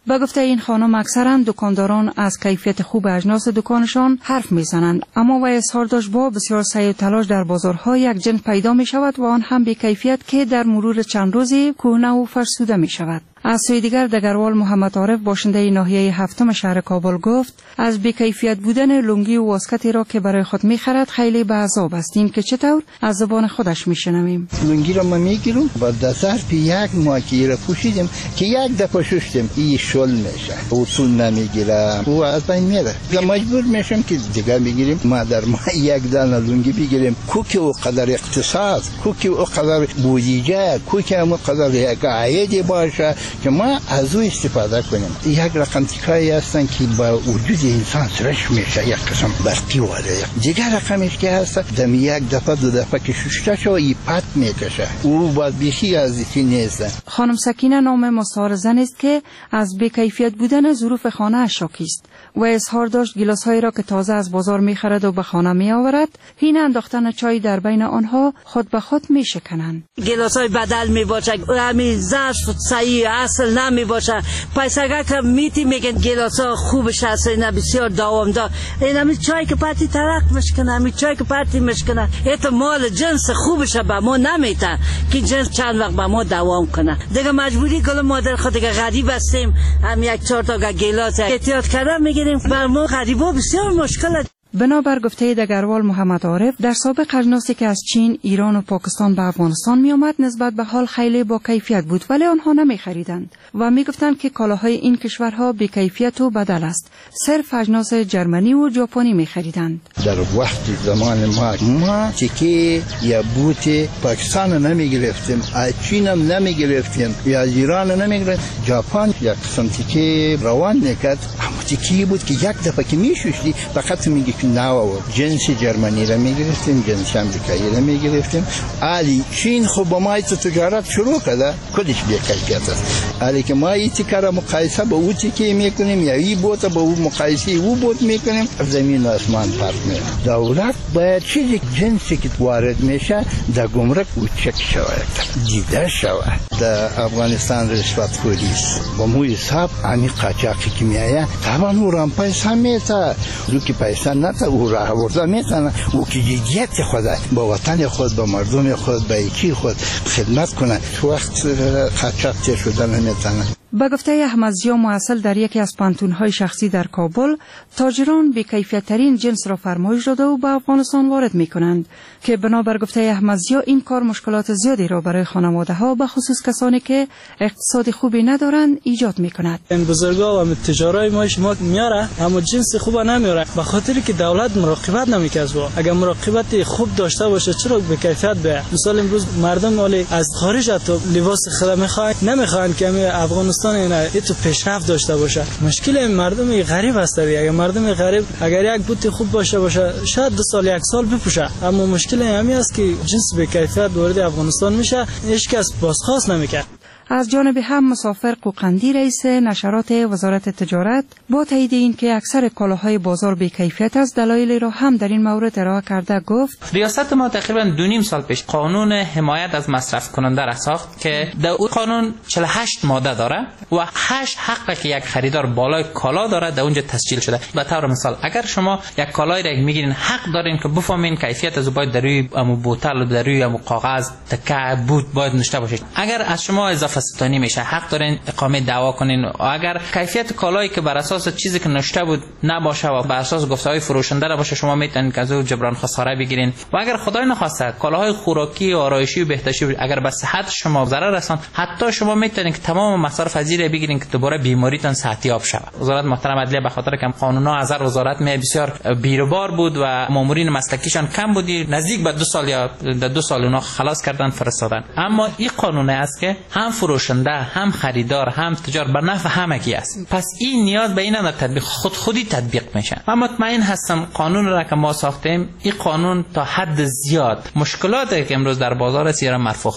با گفته این خانم اکثرا دکانداران از کیفیت خوب اجناس دکانشان حرف میزنند، اما وی اظهار داشت با بسیار سعی و تلاش در بازارها یک جنس پیدا می شود و آن هم به کیفیت که در مرور چند روزی کهنه و فرسوده می شود. از سوی دیگر دگروال محمد عارف باشنده ناحیه هفتم شهر کابل گفت از بی‌کیفیت بودن لنگی و واسکتی را که برای خود می‌خرد خیلی به عذاب هستیم که چطور از زبان خودش می‌شنویم. لنگی را ما می‌گیرم با ظرف یک ماه که را پوشیدم که یک دفعه شستم این شل میشه، اصول نمیگیرم و از بین میره. مجبور میشم که دیگر بگیریم، ما در ماه یک دانه لنگی بگیریم کوکی او قدر اقتصاد، کوکی او قدر بودجه، کوکی او قدر یک عایدی باشه که ما از او استفاده کنیم. یک رقم تیکایی هستن که با وجود انسان سرش میشه، یک قسم برقی واره. دیگر رقمش که هست دم یک دفعه دو دفعه که ششته شو ای پت میکشه، او باید بیشی از دیکی نیست. خانم سکینه نام مستعار زن است که از بی‌کیفیت بودن ظروف خانه اش شاکی است و اظهار داشت گیلاس‌هایی را که تازه از بازار می‌خرد و به خانه می‌آورد حین انداختن چای در بین آنها خود به خود می‌شکنند. گیلاس‌های بدل می‌باشه، همین ظرف صحیح اصل نمی‌باشه. پیسگا که میگن گیلاس‌ها خوبش هست، اینا بسیار دوامدار. این همین چای که پارتی ترک میشکنه، همین چای که پارتی میشکنه، احتمال جنس خوبش به ما نمیده که جنس چند وقت به ما دوام کنه. دیگه مجبوری کل مادر خود دیگه غریب هستیم، هم یک چهار تا گیلاس احتیاط کردن میگیریم. بر ما غریبا بسیار مشکل. بنابر گفته دگروال محمد عارف در سابق اجناسی که از چین، ایران و پاکستان به افغانستان می آمد نسبت به حال خیلی با کیفیت بود ولی آنها نمی خریدند و می گفتند که کالاهای این کشورها بی کیفیت و بدل است. صرف اجناس جرمنی و ژاپنی می خریدند. در وقت زمان ما تیکه یا بوت پاکستان نمی گرفتیم، از چین هم نمی گرفتیم، یا از ایران نمی گرفتیم. ژاپن یک قسم تیکه روان نکرد، اما تیکه بود که یک دفعه که می شوشتی فقط میگی ناو جنس جرمنی را میگرفتیم، جنس امریکایی را میگرفتیم. علی چین خب با ما تجارت شروع کرده، کلش بی‌کیفیت است. علی که ما این تیکه را مقایسه با او تیکه میکنیم یا این بوت با او مقایسه او بوت میکنیم، زمین و آسمان فرق میکنه. دولت باید چیزی جنسی که وارد میشه در گمرک او چک شود، دیده شود. در افغانستان رشوت خوری است، با مو حساب همین قاچاقی که میایه طبعا او را پیسه میته، رو که پیسه نه او را آورده میتونه او که جدیت خود با وطن خود، با مردم خود، با یکی خود خدمت کنه، وقت قاچاق تیر شدن نمیتونه. با گفته احمدزیا معسل در یکی از پانتون‌های شخصی در کابل، تاجران بی‌کیفیت‌ترین جنس را فرمایش داده و به افغانستان وارد می‌کنند که بنابر گفته احمدزیا این کار مشکلات زیادی را برای خانواده‌ها به خصوص کسانی که اقتصاد خوبی ندارند ایجاد می‌کند. این بزرگا و تجارای ما میاره اما جنس خوب نمیاره، به خاطر که دولت مراقبت نمی‌کنه. اگر مراقبت خوب داشته باشه چرا بی‌کیفیت به مثال امروز مردم ولی از خارج تو لباس خود نمی‌خوان که افغانستان اینا تو پیشرفت داشته باشه. مشکل این مردم غریب است. اگر مردم غریب اگر یک بوت خوب باشه شاید 2 سال 1 سال بپوشه، اما مشکل همین است که جنس بی‌کیفیت وارد افغانستان میشه، هیچ کس بازخواست نمیکنه. از جانب هم مسافر قوقندی رئیس نشرات وزارت تجارت با تایید این که اکثر کالاهای بازار بی‌کیفیت است دلایلی را هم در این مورد ارائه کرده گفت ریاست ما تقریبا 2.5 سال پیش قانون حمایت از مصرف کننده را ساخت که در اون قانون 48 ماده داره و 8 حقی که یک خریدار بالای کالا داره در اونجا تسجیل شده. به طور مثال اگر شما یک کالایی را میگیرین حق دارین که بفهمین کیفیت از باید در روی بوتل و در روی کاغذ تکه بود باید نوشته باشه. اگر از شما اضافه ستانی میشه حق دارین اقامه دعوا کنین. اگر کیفیت کالایی که بر اساس چیزی که نوشته بود نباشه و بر اساس گفته‌های فروشنده را باشه شما میتونین که از او جبران خساره بگیرین. و اگر خدای نخواسته کالاهای خوراکی و آرایشی و بهداشتی اگر به صحت شما ضرر رسان، حتی شما میتونین که تمام مصارف از این بگیرین که دوباره بیماریتان صحتیاب شود. وزارت محترم عدلیه به خاطر که قانونا از وزارت بسیار بیروبار بود و مامورین مسلکیشان کم بودی، نزدیک به 2 سال یا 2 سال اونا خلاص کردن فرستادن. اما این قانون است که هم فروشنده هم خریدار هم تجار به نفع همگی است. پس این نیاز به این در تطبیق خودی تطبیق میشه. من مطمئن هستم قانون را که ما ساختیم این قانون تا حد زیاد مشکلاتی که امروز در بازار است را مرفوع است.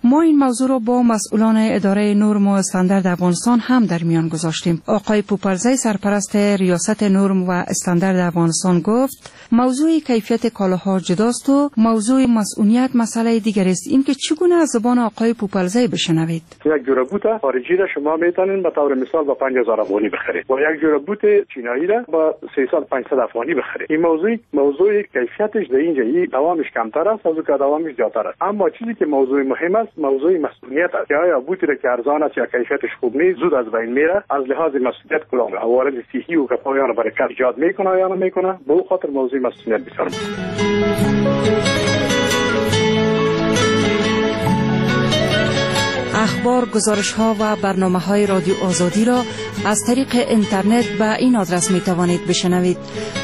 ما این موضوع را با مسئولان اداره نرم و استاندارد افغانستان هم در میان گذاشتیم. آقای پوپلزی سرپرست ریاست نرم و استاندارد افغانستان گفت موضوع کیفیت کالاها جداست و موضوع مسئولیت مسئله دیگر است. این که چگونه از زبان آقای پوپلزی بشنوید. یک جوره بوت خارجی را شما میتونین به طور مثال با 5000 افغانی بخرید و یک جوره بوت چینایی را با 300 500 افغانی بخرید. این موضوع کیفیتش در اینجا دوامش کمتر است از که دوامش زیادتر است. اما چیزی که موضوع مهم است موضوع مسئولیت است. آیا بوتی را که ارزان است یا کیفیتش خوب نیست زود از بین میره، از لحاظ مسئولیت کدام عوارض صحی و پایان برکت ایجاد میکنه یا نمیکنه. به خاطر موضوع مسئولیت بسیار اخبار، گزارش‌ها و برنامه‌های رادیو آزادی را از طریق اینترنت به این آدرس می‌توانید بشنوید: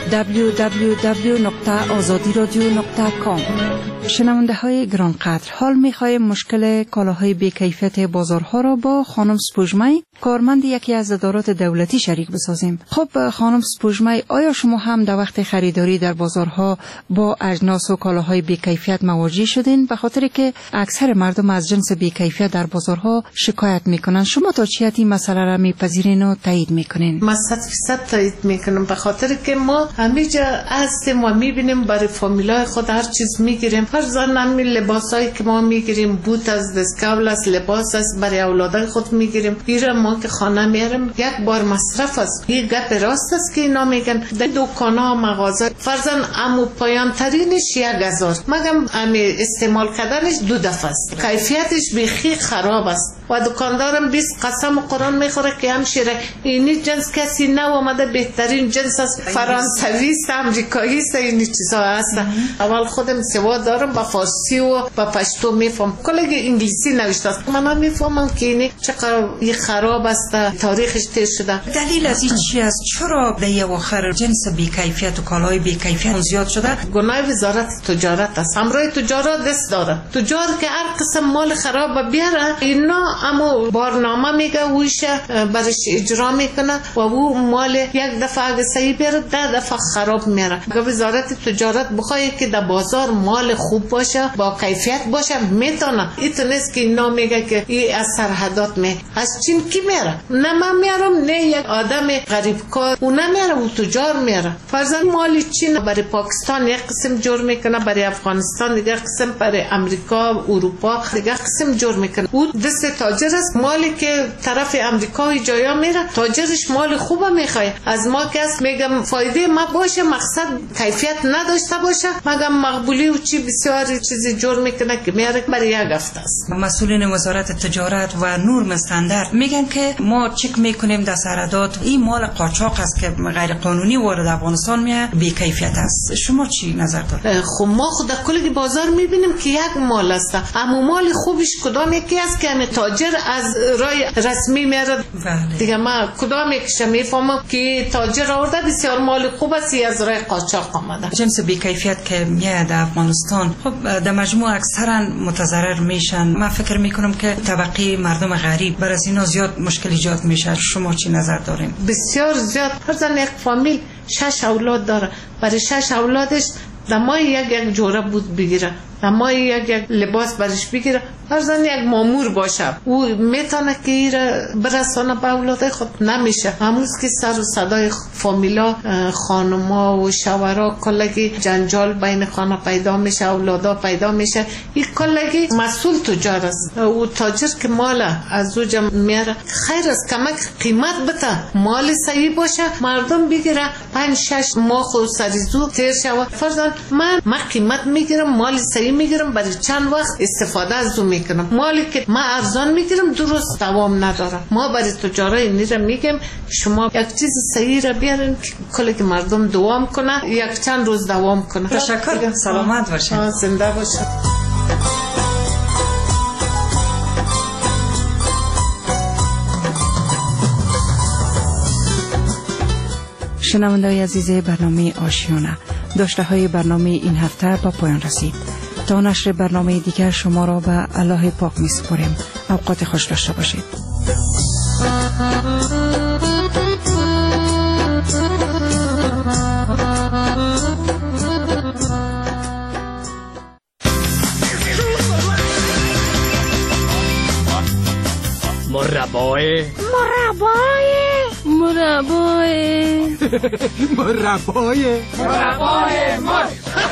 www.azadiradio.com. شنونده‌های گرانقدر، حال می‌خواهیم مشکل کالاهای بی‌کیفیت بازارها را با خانم سپوږمی، کارمند یکی از ادارات دولتی شریک بسازیم. خب خانم سپوږمی، آیا شما هم در وقت خریداری در بازارها با اجناس و کالاهای بی‌کیفیت مواجه شدین؟ به خاطر که اکثر مردم از جنس بی‌کیفیت در بازارها شکایت میکنن. شما تا چه حد این مسئله را میپذیرین و تایید میکنین؟ من 100% تایید میکنم، به خاطر که ما همیشه هستیم و میبینیم برای فامیلای خود هر چیز میگیریم. هر زن همین لباسایی که ما میگیریم، بوت از دستکول است، لباس است، برای اولادای خود میگیریم. ایره ما که خانه میاریم یک بار مصرف است. این گپ راست است که اینا میگن در دکانا مغازه فرضاً امو پایان ترینش 1000 مگم امی استعمال کردنش 2 دفعه است. کیفیتش بیخی خراب است و دکاندارم 20 قسم قرآن میخوره که همشیره اینی جنس کسی نه اومده بهترین جنس است، فرانسوی است، امریکایی است، اینی چیزا هست. اول خودم سواد دارم با فارسی و با پشتو میفهم، کلی انگلیسی نوشته است. من میفهمم که اینی چقدر خراب است، تاریخش تیر شده. دلیل از این چی است؟ چرا به یه آخر جنس بی‌کیفیت و کالای بی‌کیفیت زیاد شده؟ گناه وزارت تجارت است. همراه تجارت دست داره. تجار که هر قسم مال خراب بیاره، اینا اما برنامه میگه ویشه برش اجرا میکنه و او مال یک دفعه اگه صحیح بیاره 10 دفعه خراب میره. اگه وزارت تجارت بخواه که در بازار مال خوب باشه با کیفیت باشه میتونه. اینطوریست که اینا میگه که این از سرحدات از چین کی میره؟ نه من میارم، نه یک آدم غریب کار اون نمیاره، اون تجار میاره. فرضاً مال چین برای پاکستان یک قسم جور میکنه، برای افغانستان دیگه قسم، برای امریکا اروپا دیگه قسم جور میکنه. او دست تاجر است. مالی که طرف امریکا جایا میره تاجرش مال خوبه میخواد. از ما که است میگم فایده ما باشه، مقصد کیفیت نداشته باشه، مگم مقبولی و چی بسیاری چیزی جور میکنه که میاره برای یک هفته است. مسئولین وزارت تجارت و نرم استاندارد میگن که ما چک میکنیم در سرحدات این مال قاچاق است که غیر قانونی وارد افغانستان میاد، بی کیفیت است. شما چی نظر دارید؟ خب ما خود کلی بازار میبینیم که یک مال است، اما مال خوبش کدام یکی است که تاجر از رای رسمی میاره. دیگه ما کدام یکیش میفهمم که تاجر آورده بسیار مال خوب است از رای قاچاق آمده. جنس بی کیفیت که میاد افغانستان، خب در مجموع اکثرا متضرر میشن. من فکر میکنم که طبقه مردم غریب بر از اینا زیاد مشکل ایجاد میشه. شما چی نظر دارین؟ بسیار زیاد. فرضاً یک فامیل 6 اولاد داره، برای 6 اولادش دمای یک جوره بود بگیره، دمای یک لباس برش بگیره، فرضاً یک مامور باشه، او میتونه که ایره برسانه به اولاد خود؟ نمیشه. همونز که سر و صدای فامیلا، خانما و شوهرها کلگی جنجال بین خانه پیدا میشه، اولادا پیدا میشه. این کلگی مسئول تجار است. او تاجر که مال از او جمع میاره، خیر است کمک قیمت بده، مال صحیح باشه، مردم بگیره. 5-6 ماه خود سریزو تیر شوه، فرضاً من قیمت میگیرم، مال صحیح میگیرم، برای چند وقت استفاده از اون میکنم. مالی که من ارزان میگیرم درست دوام نداره. ما برای تجارای نیره میگم شما یک چیز صحیح را بیارین که کلی که مردم دوام کنه، یک چند روز دوام کنه. تشکر. سلامت باشین. زنده باشین. شنونده‌های عزیز برنامه آشیانه، داشته های برنامه این هفته با پایان رسید. تا نشر برنامه دیگر شما را به الله پاک می‌سپاریم. اوقات خوش داشته باشید. مربای مرچ.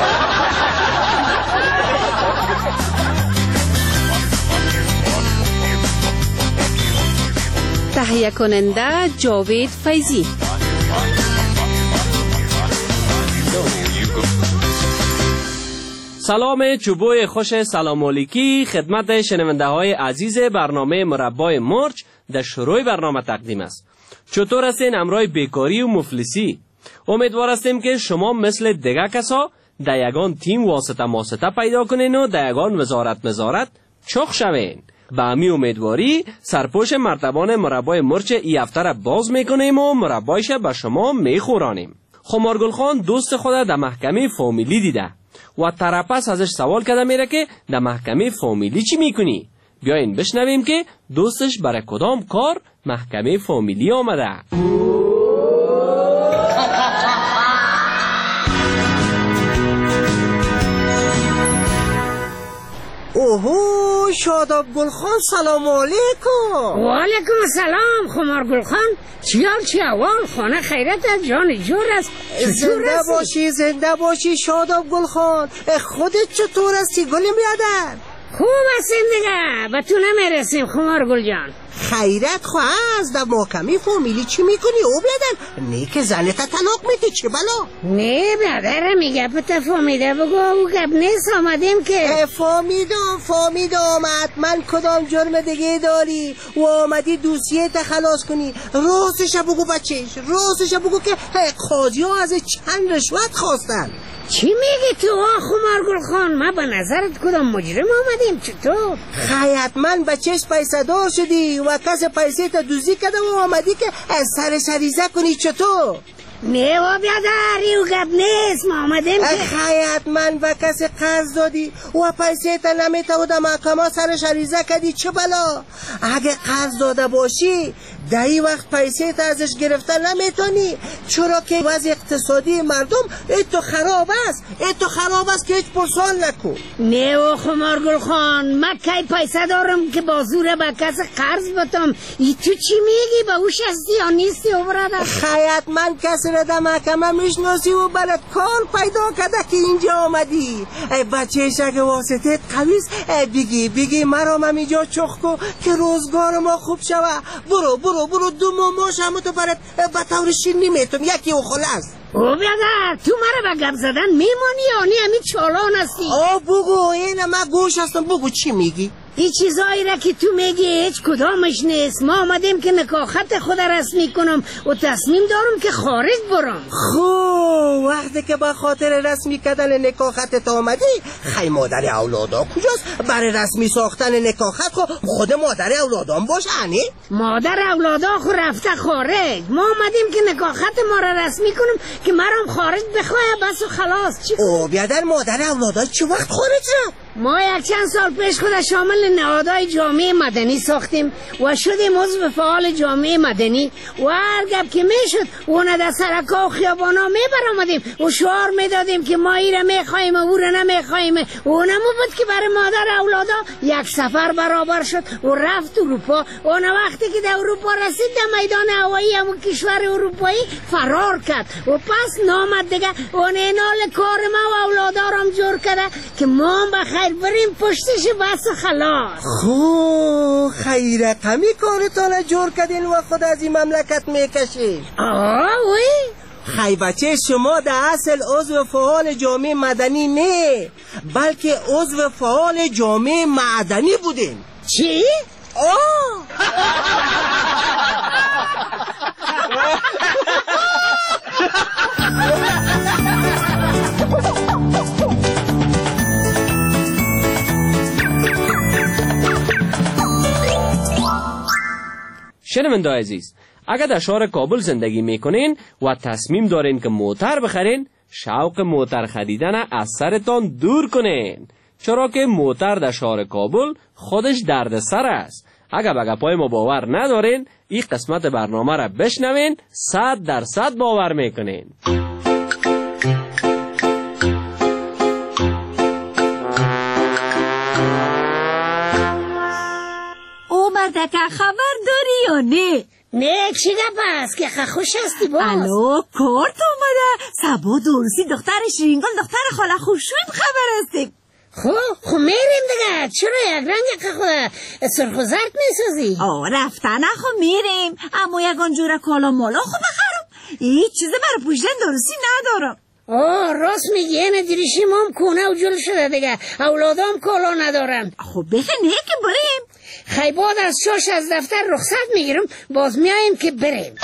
تهیه کننده جاوید فیضی. سلام چوبوی خوش سلام علیکی خدمت شنونده های عزیز برنامه مربای مرچ در شروع برنامه تقدیم است. چطور هستین امرای بیکاری و مفلسی؟ امیدوار هستیم که شما مثل دیگه کسا در یگان تیم واسطه پیدا کنین و در یگان وزارت چخ شوین. با امی امیدواری سرپوش مرتبان مربای مرچ ای هفته را باز میکنیم و مربایش به شما میخورانیم. خمارگل خان دوست خود در محکمه فامیلی دیده و ترپس ازش سوال کرده میره که در محکمه فامیلی چی میکنی؟ بیاین بشنویم که دوستش برای کدام کار محکمه فامیلی آمده. اوهو شاداب گلخان سلام علیکم. و علیکم السلام خمار گلخان. چی اول خانه خیرت از جان جور است. زنده باشی شاداب گلخان. خودت چطور هستی گلی بیادر؟ خوب هستیم دیگه به تو نمیرسیم خمار گل جان. خیرت خواهد در محکمه فامیلی چی میکنی او بیادر؟ نه که زنت طلاق میدی چه بلا؟ نه بیادر میگه پتا فامیده بگو او گب نیست آمدیم که فامیدم من کدام جرم دیگه داری و آمدی دوسیه تا خلاص کنی. راستش بگو بچهش راستش بگو که قاضی ها از چند رشوت خواستن. چی میگی تو خمار گلخان؟ ما به نظرت کدام مجرم آمدیم چطور؟ خیط من بچهش پیسه دار شدی و کس پیسه تا دوزی کده و آمدی که از سر سریزه کنی چطور؟ نه و بیادر ایو گب نیست ما آمدیم که خیط من و کس قرض دادی و پیسه تا نمیتا و در محکمه سر سریزه کدی چه بلا؟ اگه قرض داده باشی دایی وقت پیسه تا ازش گرفته نمیتونی چرا که وضع اقتصادی مردم ایتو خراب است که هیچ پرسان نکن. نه و خمار گلخان من کی پیسه دارم که بازوره به کس قرض بتم. ای تو چی میگی به اوش هستی یا نیستی او برادر؟ خیط من کسی را در محکمه میشناسی و برات کار پیدا کرده که اینجا آمدی. بچهش اگه واسطه قویست بگی مرا اینجا چخ کو که روزگار ما خوب شوه. برو دو ماش همو تو برات به طور شیرینی میتونم یکی او خلاص. او بیادر تو مرا به گپ زدن میمانی یا نه همین چالان هستی؟ بگو این من گوش هستم بگو چی میگی؟ این چیزایی را که تو میگی هیچ کدامش نیست. ما آمدیم که نکاحت خود رسمی کنم و تصمیم دارم که خارج برم. خوب وقتی که با خاطر رسمی کردن نکاحت آمدی خی مادر اولادا کجاست؟ برای رسمی ساختن نکاحت خود مادر اولادان باشه انی؟ مادر اولادا خود رفته خارج. ما آمدیم که نکاحت ما را رسمی کنم که مرام خارج بخواه بس و خلاص. او بیادر مادر اولادا چه وقت خارج شد؟ ما یک چند سال پیش خود شامل نهادهای جامعه مدنی ساختیم و شدیم عضو فعال جامعه مدنی و هر گپ که میشد اون در سرکا و خیابانا میبرآمدیم و شعار میدادیم که ما ایره میخوایم و او را نمیخوایم. اونمو بود که برای مادر اولادا یک سفر برابر شد و رفت اروپا. اون وقتی که در اروپا رسید در میدان هوایی همون کشور اروپایی فرار کرد و پس نامد دیگه اون اینال کار ما و اولادا رام جور کرده که ما بخیر بریم پشتش بس خلاص. خو خیرت همی کارتان جور کردین و خود از این مملکت میکشین. خی بچه شما در اصل عضو فعال جامعه مدنی نه بلکه عضو فعال جامعه معدنی بودین. چی؟ شنونده عزیز اگر در شهر کابل زندگی میکنین و تصمیم دارین که موتر بخرین شوق موتر خریدن از سرتان دور کنین چرا که موتر در شهر کابل خودش دردسر است. اگر به گپای ما باور ندارین این قسمت برنامه را بشنوین 100% باور میکنین. مردک خبر نه چی گپ است که خوش هستی باز؟ الو کارت آمده سبا درستی دختر شیرینگل دختر خاله خوشویم خبر هستیم. خب میریم دیگه. چرا یک رنگ که خود سرخ و زرد میسازی؟ رفتن خب میریم اما یکان جور کالا مالا خب بخرم هیچ چیز برای پوشیدن درستی ندارم. راست میگی. اینه دیریشیم هم کونه و جل شده دیگه. اولادام کالا ندارن. خب بخی نه که بریم. خیلی بعد از شاش از دفتر رخصت میگیرم باز میاییم که بریم.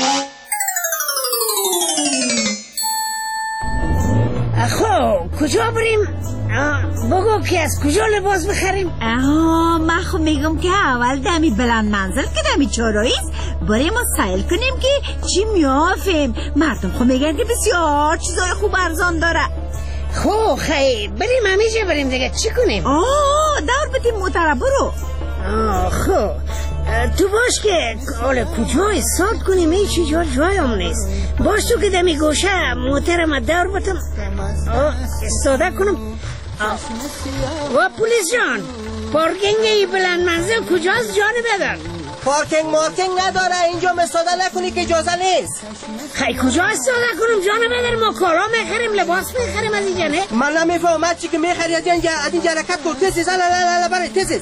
خب کجا بریم؟ بگو که از کجا لباس بخریم؟ من خب میگم که اول دمی بلند منزل که دمی چاراییست بریم و سیل کنیم که چی میافیم. مردم خب میگن که بسیار چیزای خوب ارزان داره. خب خیلی بریم همیشه بریم دیگه. چی کنیم؟ دور بدیم موتره برو. خب تو باش که حالا کجا استاد کنیم ای چی جای هم نیست. باش تو که دمی گوشه موترم دور بتم استاده کنم. و پولیس جان پارکینگ ای بلند منزل کجاست جان بدن؟ پارکینگ مارکینگ نداره اینجا استاده نکنی که اجازه نیست. خیلی کجا استاده کنم جان بدن؟ ما کالا میخریم لباس میخریم از اینجا نه؟ من نمیفهمم چی که میخری از اینجا حرکت کن تیزیز برای تیزیز.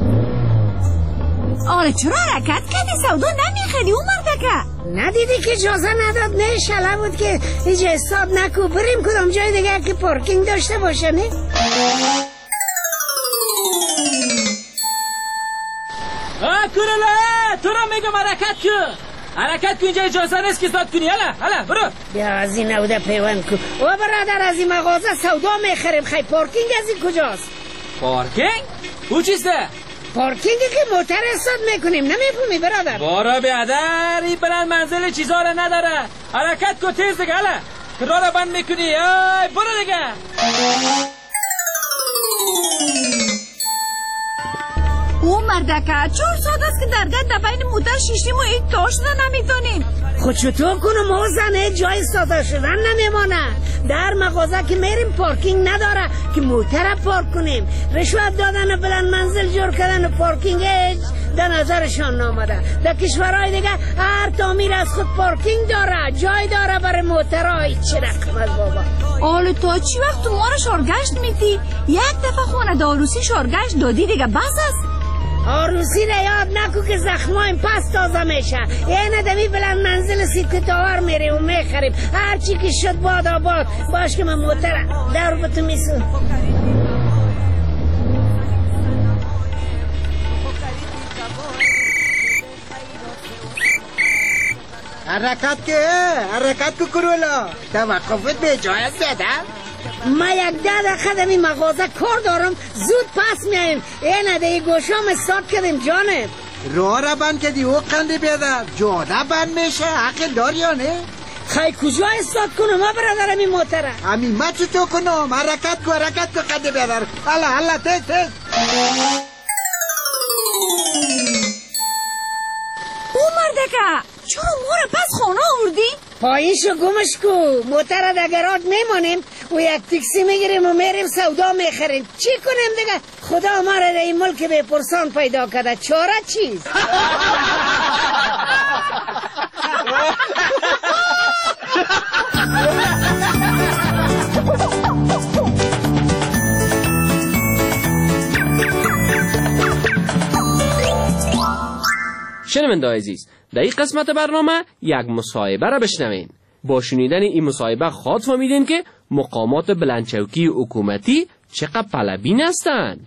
چرا حرکت کردی سودا نمیخری اون مردکه؟ ندیدی که اجازه نداد؟ نه شله بود که اینجا استاد نکو بریم کدام جای دیگه که پارکینگ داشته باشه نه؟ کورله تو را میگم حرکت کن اینجا اجازه نیست که استاد کنی. هلا برو. بیا از این نوده پیوند کن. و برادر از این مغازه سودا میخریم. خیلی پارکینگ از این کجاست؟ پارکینگ؟ او چیسته؟ پارکینگی که موتر استاد میکنیم. نمیفهمی برادر؟ بارا بیادر این بلند منزل چیزا را نداره. حرکت کن تیز دیگه. راه را بند میکنی. برو دیگه. او مردکه چور ساده است که درگاه در بین موتر شیشتیم و این تاش را نمیدونیم. خود چطور کنم او زنه جای استاده شدن نمیمانه. در مغازه که میریم پارکینگ نداره که موتر پارک کنیم. رشوت دادن بلند منزل جور کردن پارکینگ در نظرشان نامده. در کشورهای دیگه هر تعمیر از خود پارکینگ داره جای داره برای موترهای. چه رقم از بابا. تا چی وقت تو ما رو شارگشت میدی؟ یک دفعه خونه داروسی شارگشت دادی دیگه بس است. آروسی را یاد نکو که زخمایم پس تازه میشه. یه ندمی بلند منزل سیت تاور میریم و میخریم. هرچی که شد باد آباد. باش که من موتر در رو بتو میسون. حرکت که کرولا توقفت به جایت زده. ما یک 10 دقیقه مغازه کار دارم زود پس میاییم. اینه ده گوشام استارت کردیم جانم. راه را بند کردی او قنده بیادر جاده بند میشه حق داری یا نه؟ خیلی کجا استارت کنم ما برادرم این موتره؟ همین ما چطور کنم؟ حرکت که قنده بیادر. حالا تیز او مردکه چرا ما را پس خانه آوردی؟ پاییشو گمش کو. موتر در گراج میمانیم و یک تاکسی میگیریم و میریم سودا میخریم. چی کنیم دیگه؟ خدا ما را در این ملک به پرسان پیدا کرده. چاره چیست؟ شنونده عزیز در این قسمت برنامه یک مصاحبه را بشنوین. با شنیدن این مصاحبه خود فهمیدین که مقامات بلندچوکی حکومتی چقدر طلبین هستند.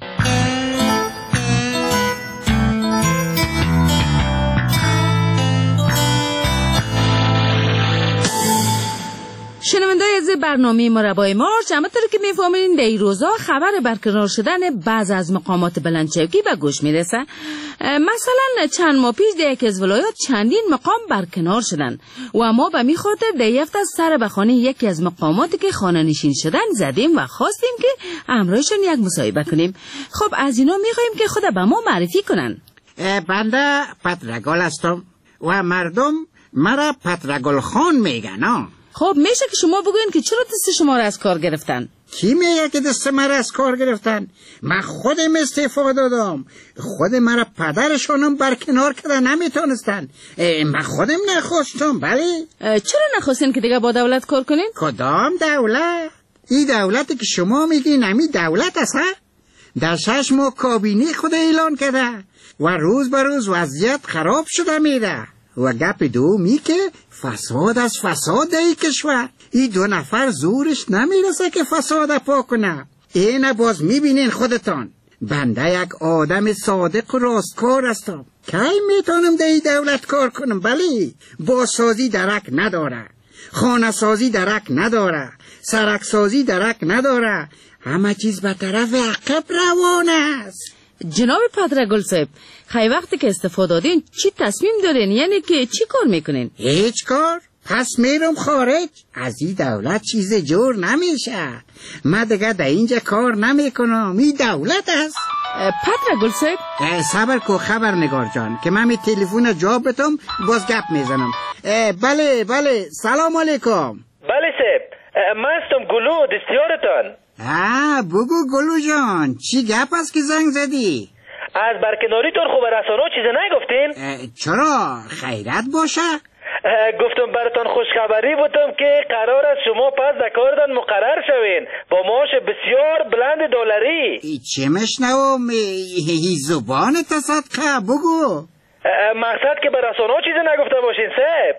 شنونده‌های از برنامه مربای مارچ، همونطور که می‌فهمین در این روزها خبر برقرار شدن بعض از مقامات بلندچوکی به گوش میرسه. مثلا چند ماه پیش در یکی از ولایات چندین مقام برکنار شدن و ما به می خاطر در یک هفته سر به خانه یکی از مقاماتی که خانه نشین شدن زدیم و خواستیم که همراهشون یک مصاحبه کنیم. خب از اینا می‌خوایم که خود به ما معرفی کنن. بنده پترگل هستم و مردم مرا پترگل خان میگن. خب میشه که شما بگوین که چرا دست شما را از کار گرفتن؟ کی میگه که دست مرا از کار گرفتن؟ من خودم استعفا دادم. خود مرا پدرشانم برکنار کردن، نمیتونستن. من خودم نخواستم. بله. چرا نخواستین که دیگه با دولت کار کنین؟ کدام دولت؟ این دولتی که شما میگین همی دولت است ها؟ در 6 ماه کابینه خود اعلان کرده و روز به روز وضعیت خراب شده میره. و گپ دومی که فساد از فساد ای کشور. این 2 نفر زورش نمیرسه که فساد پاک کنه. اینه باز میبینین خودتان. بنده یک آدم صادق و راستکار هستم. کی میتونم در این دولت کار کنم؟ بلی. بازسازی درک نداره، خانه سازی درک نداره، سرک سازی درک نداره. همه چیز به طرف عقب روان است. جناب پدرگل صاحب، خیلی وقتی که استعفا دادین چی تصمیم دارین؟ یعنی که چی کار میکنین؟ هیچ کار. پس میرم خارج. از این دولت چیز جور نمیشه. من دیگه در اینجا کار نمیکنم. این دولت است. پدرگل صاحب، صبر کو خبرنگار جان که من می تلفن جواب بدم، باز گپ میزنم. بله سلام علیکم. بله صاحب، من هستم گلو دستیارتان. بگو گلو جان، چی گپ است که زنگ زدی؟ از برکناریتون خوب رسانو چیز نگفتین؟ چرا؟ خیرت باشه؟ گفتم براتون خوشخبری بودم که قرار است شما پس در کارتان مقرر شوین با معاش بسیار بلند دلاری. چه مشنوم؟ زبان تصدقه بگو. مقصد که به رسانو چیز نگفته باشین صاحب؟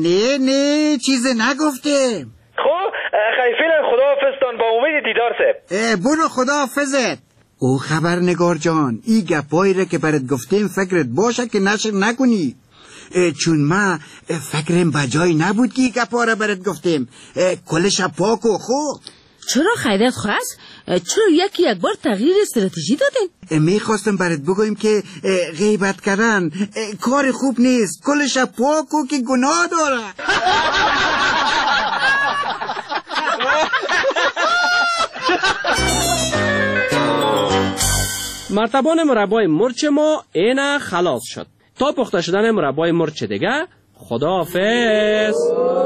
نه چیز نگفته. خب خیلی خداحافظتان، با امید دیدار صاحب. برو خداحافظت. او خبرنگار جان، این گپایی را که برات گفتیم فکرت باشه که نشر نکنی، چون ما فکرم بجای نبود که این گپا را برات گفتیم. کلش پاک و خوب. چرا خیرت خواست؟ چرا یک بار تغییر استراتژی دادین؟ میخواستم برات بگویم که غیبت کردن کار خوب نیست. کلش پاک و که گناه داره. مرتبان مربای مرچ ما اینه خلاص شد. تا پخته شدن مربای مرچ دیگه، خداحافظ.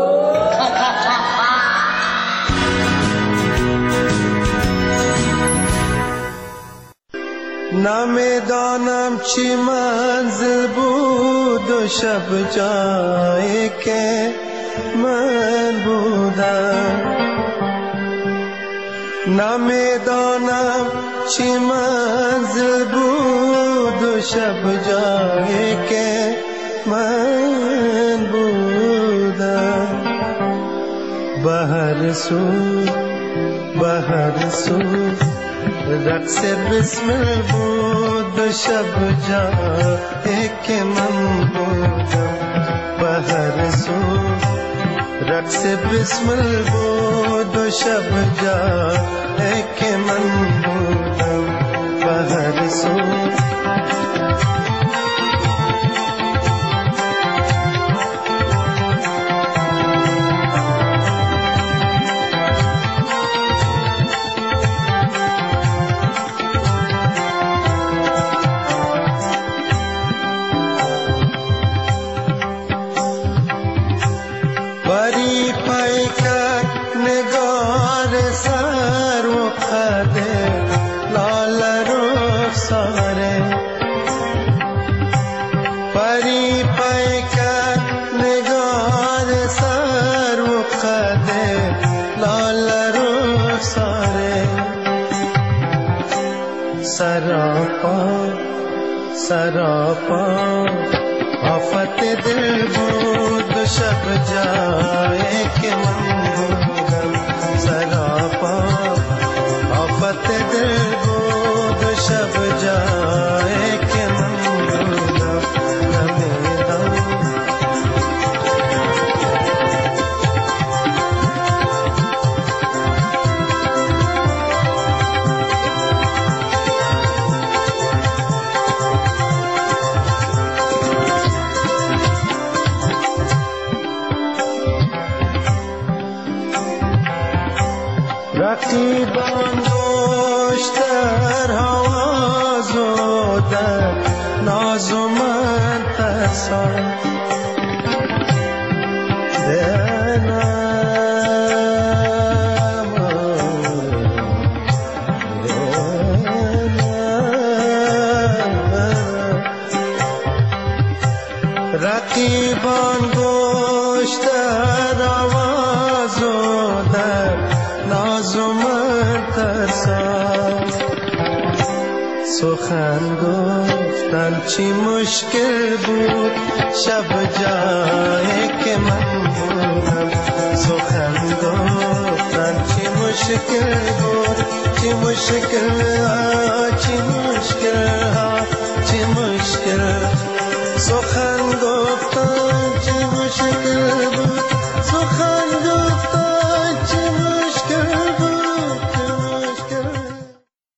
نمیدانم چی منزل بود و شب جایی که من بودم. نمیدانم چی منزل بود و شب جایی که من بودم. بهر سو رقص بسمل بود و شب جایی که من بودم. بهر سو رقص بسمل بود و شب جایی که من بودم. بهر سو بری پیکر نگار سر و قده لال رخساره. بری پیکر نگار سر و قده لال رخساره. سراپا آفت دل بود و شب جایی که من بودم. سراپا آفت دل بود و شب جایی که من بودم. نمیدانم رقیبان داشتر حواز و در ناز و من ترسان دلم سخن گفتن چی مشکل بود شب جایی که من بودم سخن گفتن چی مشکل بود چی مشکل ها چی مشکل ها چی مشکل سخن گفتن چی مشکل بود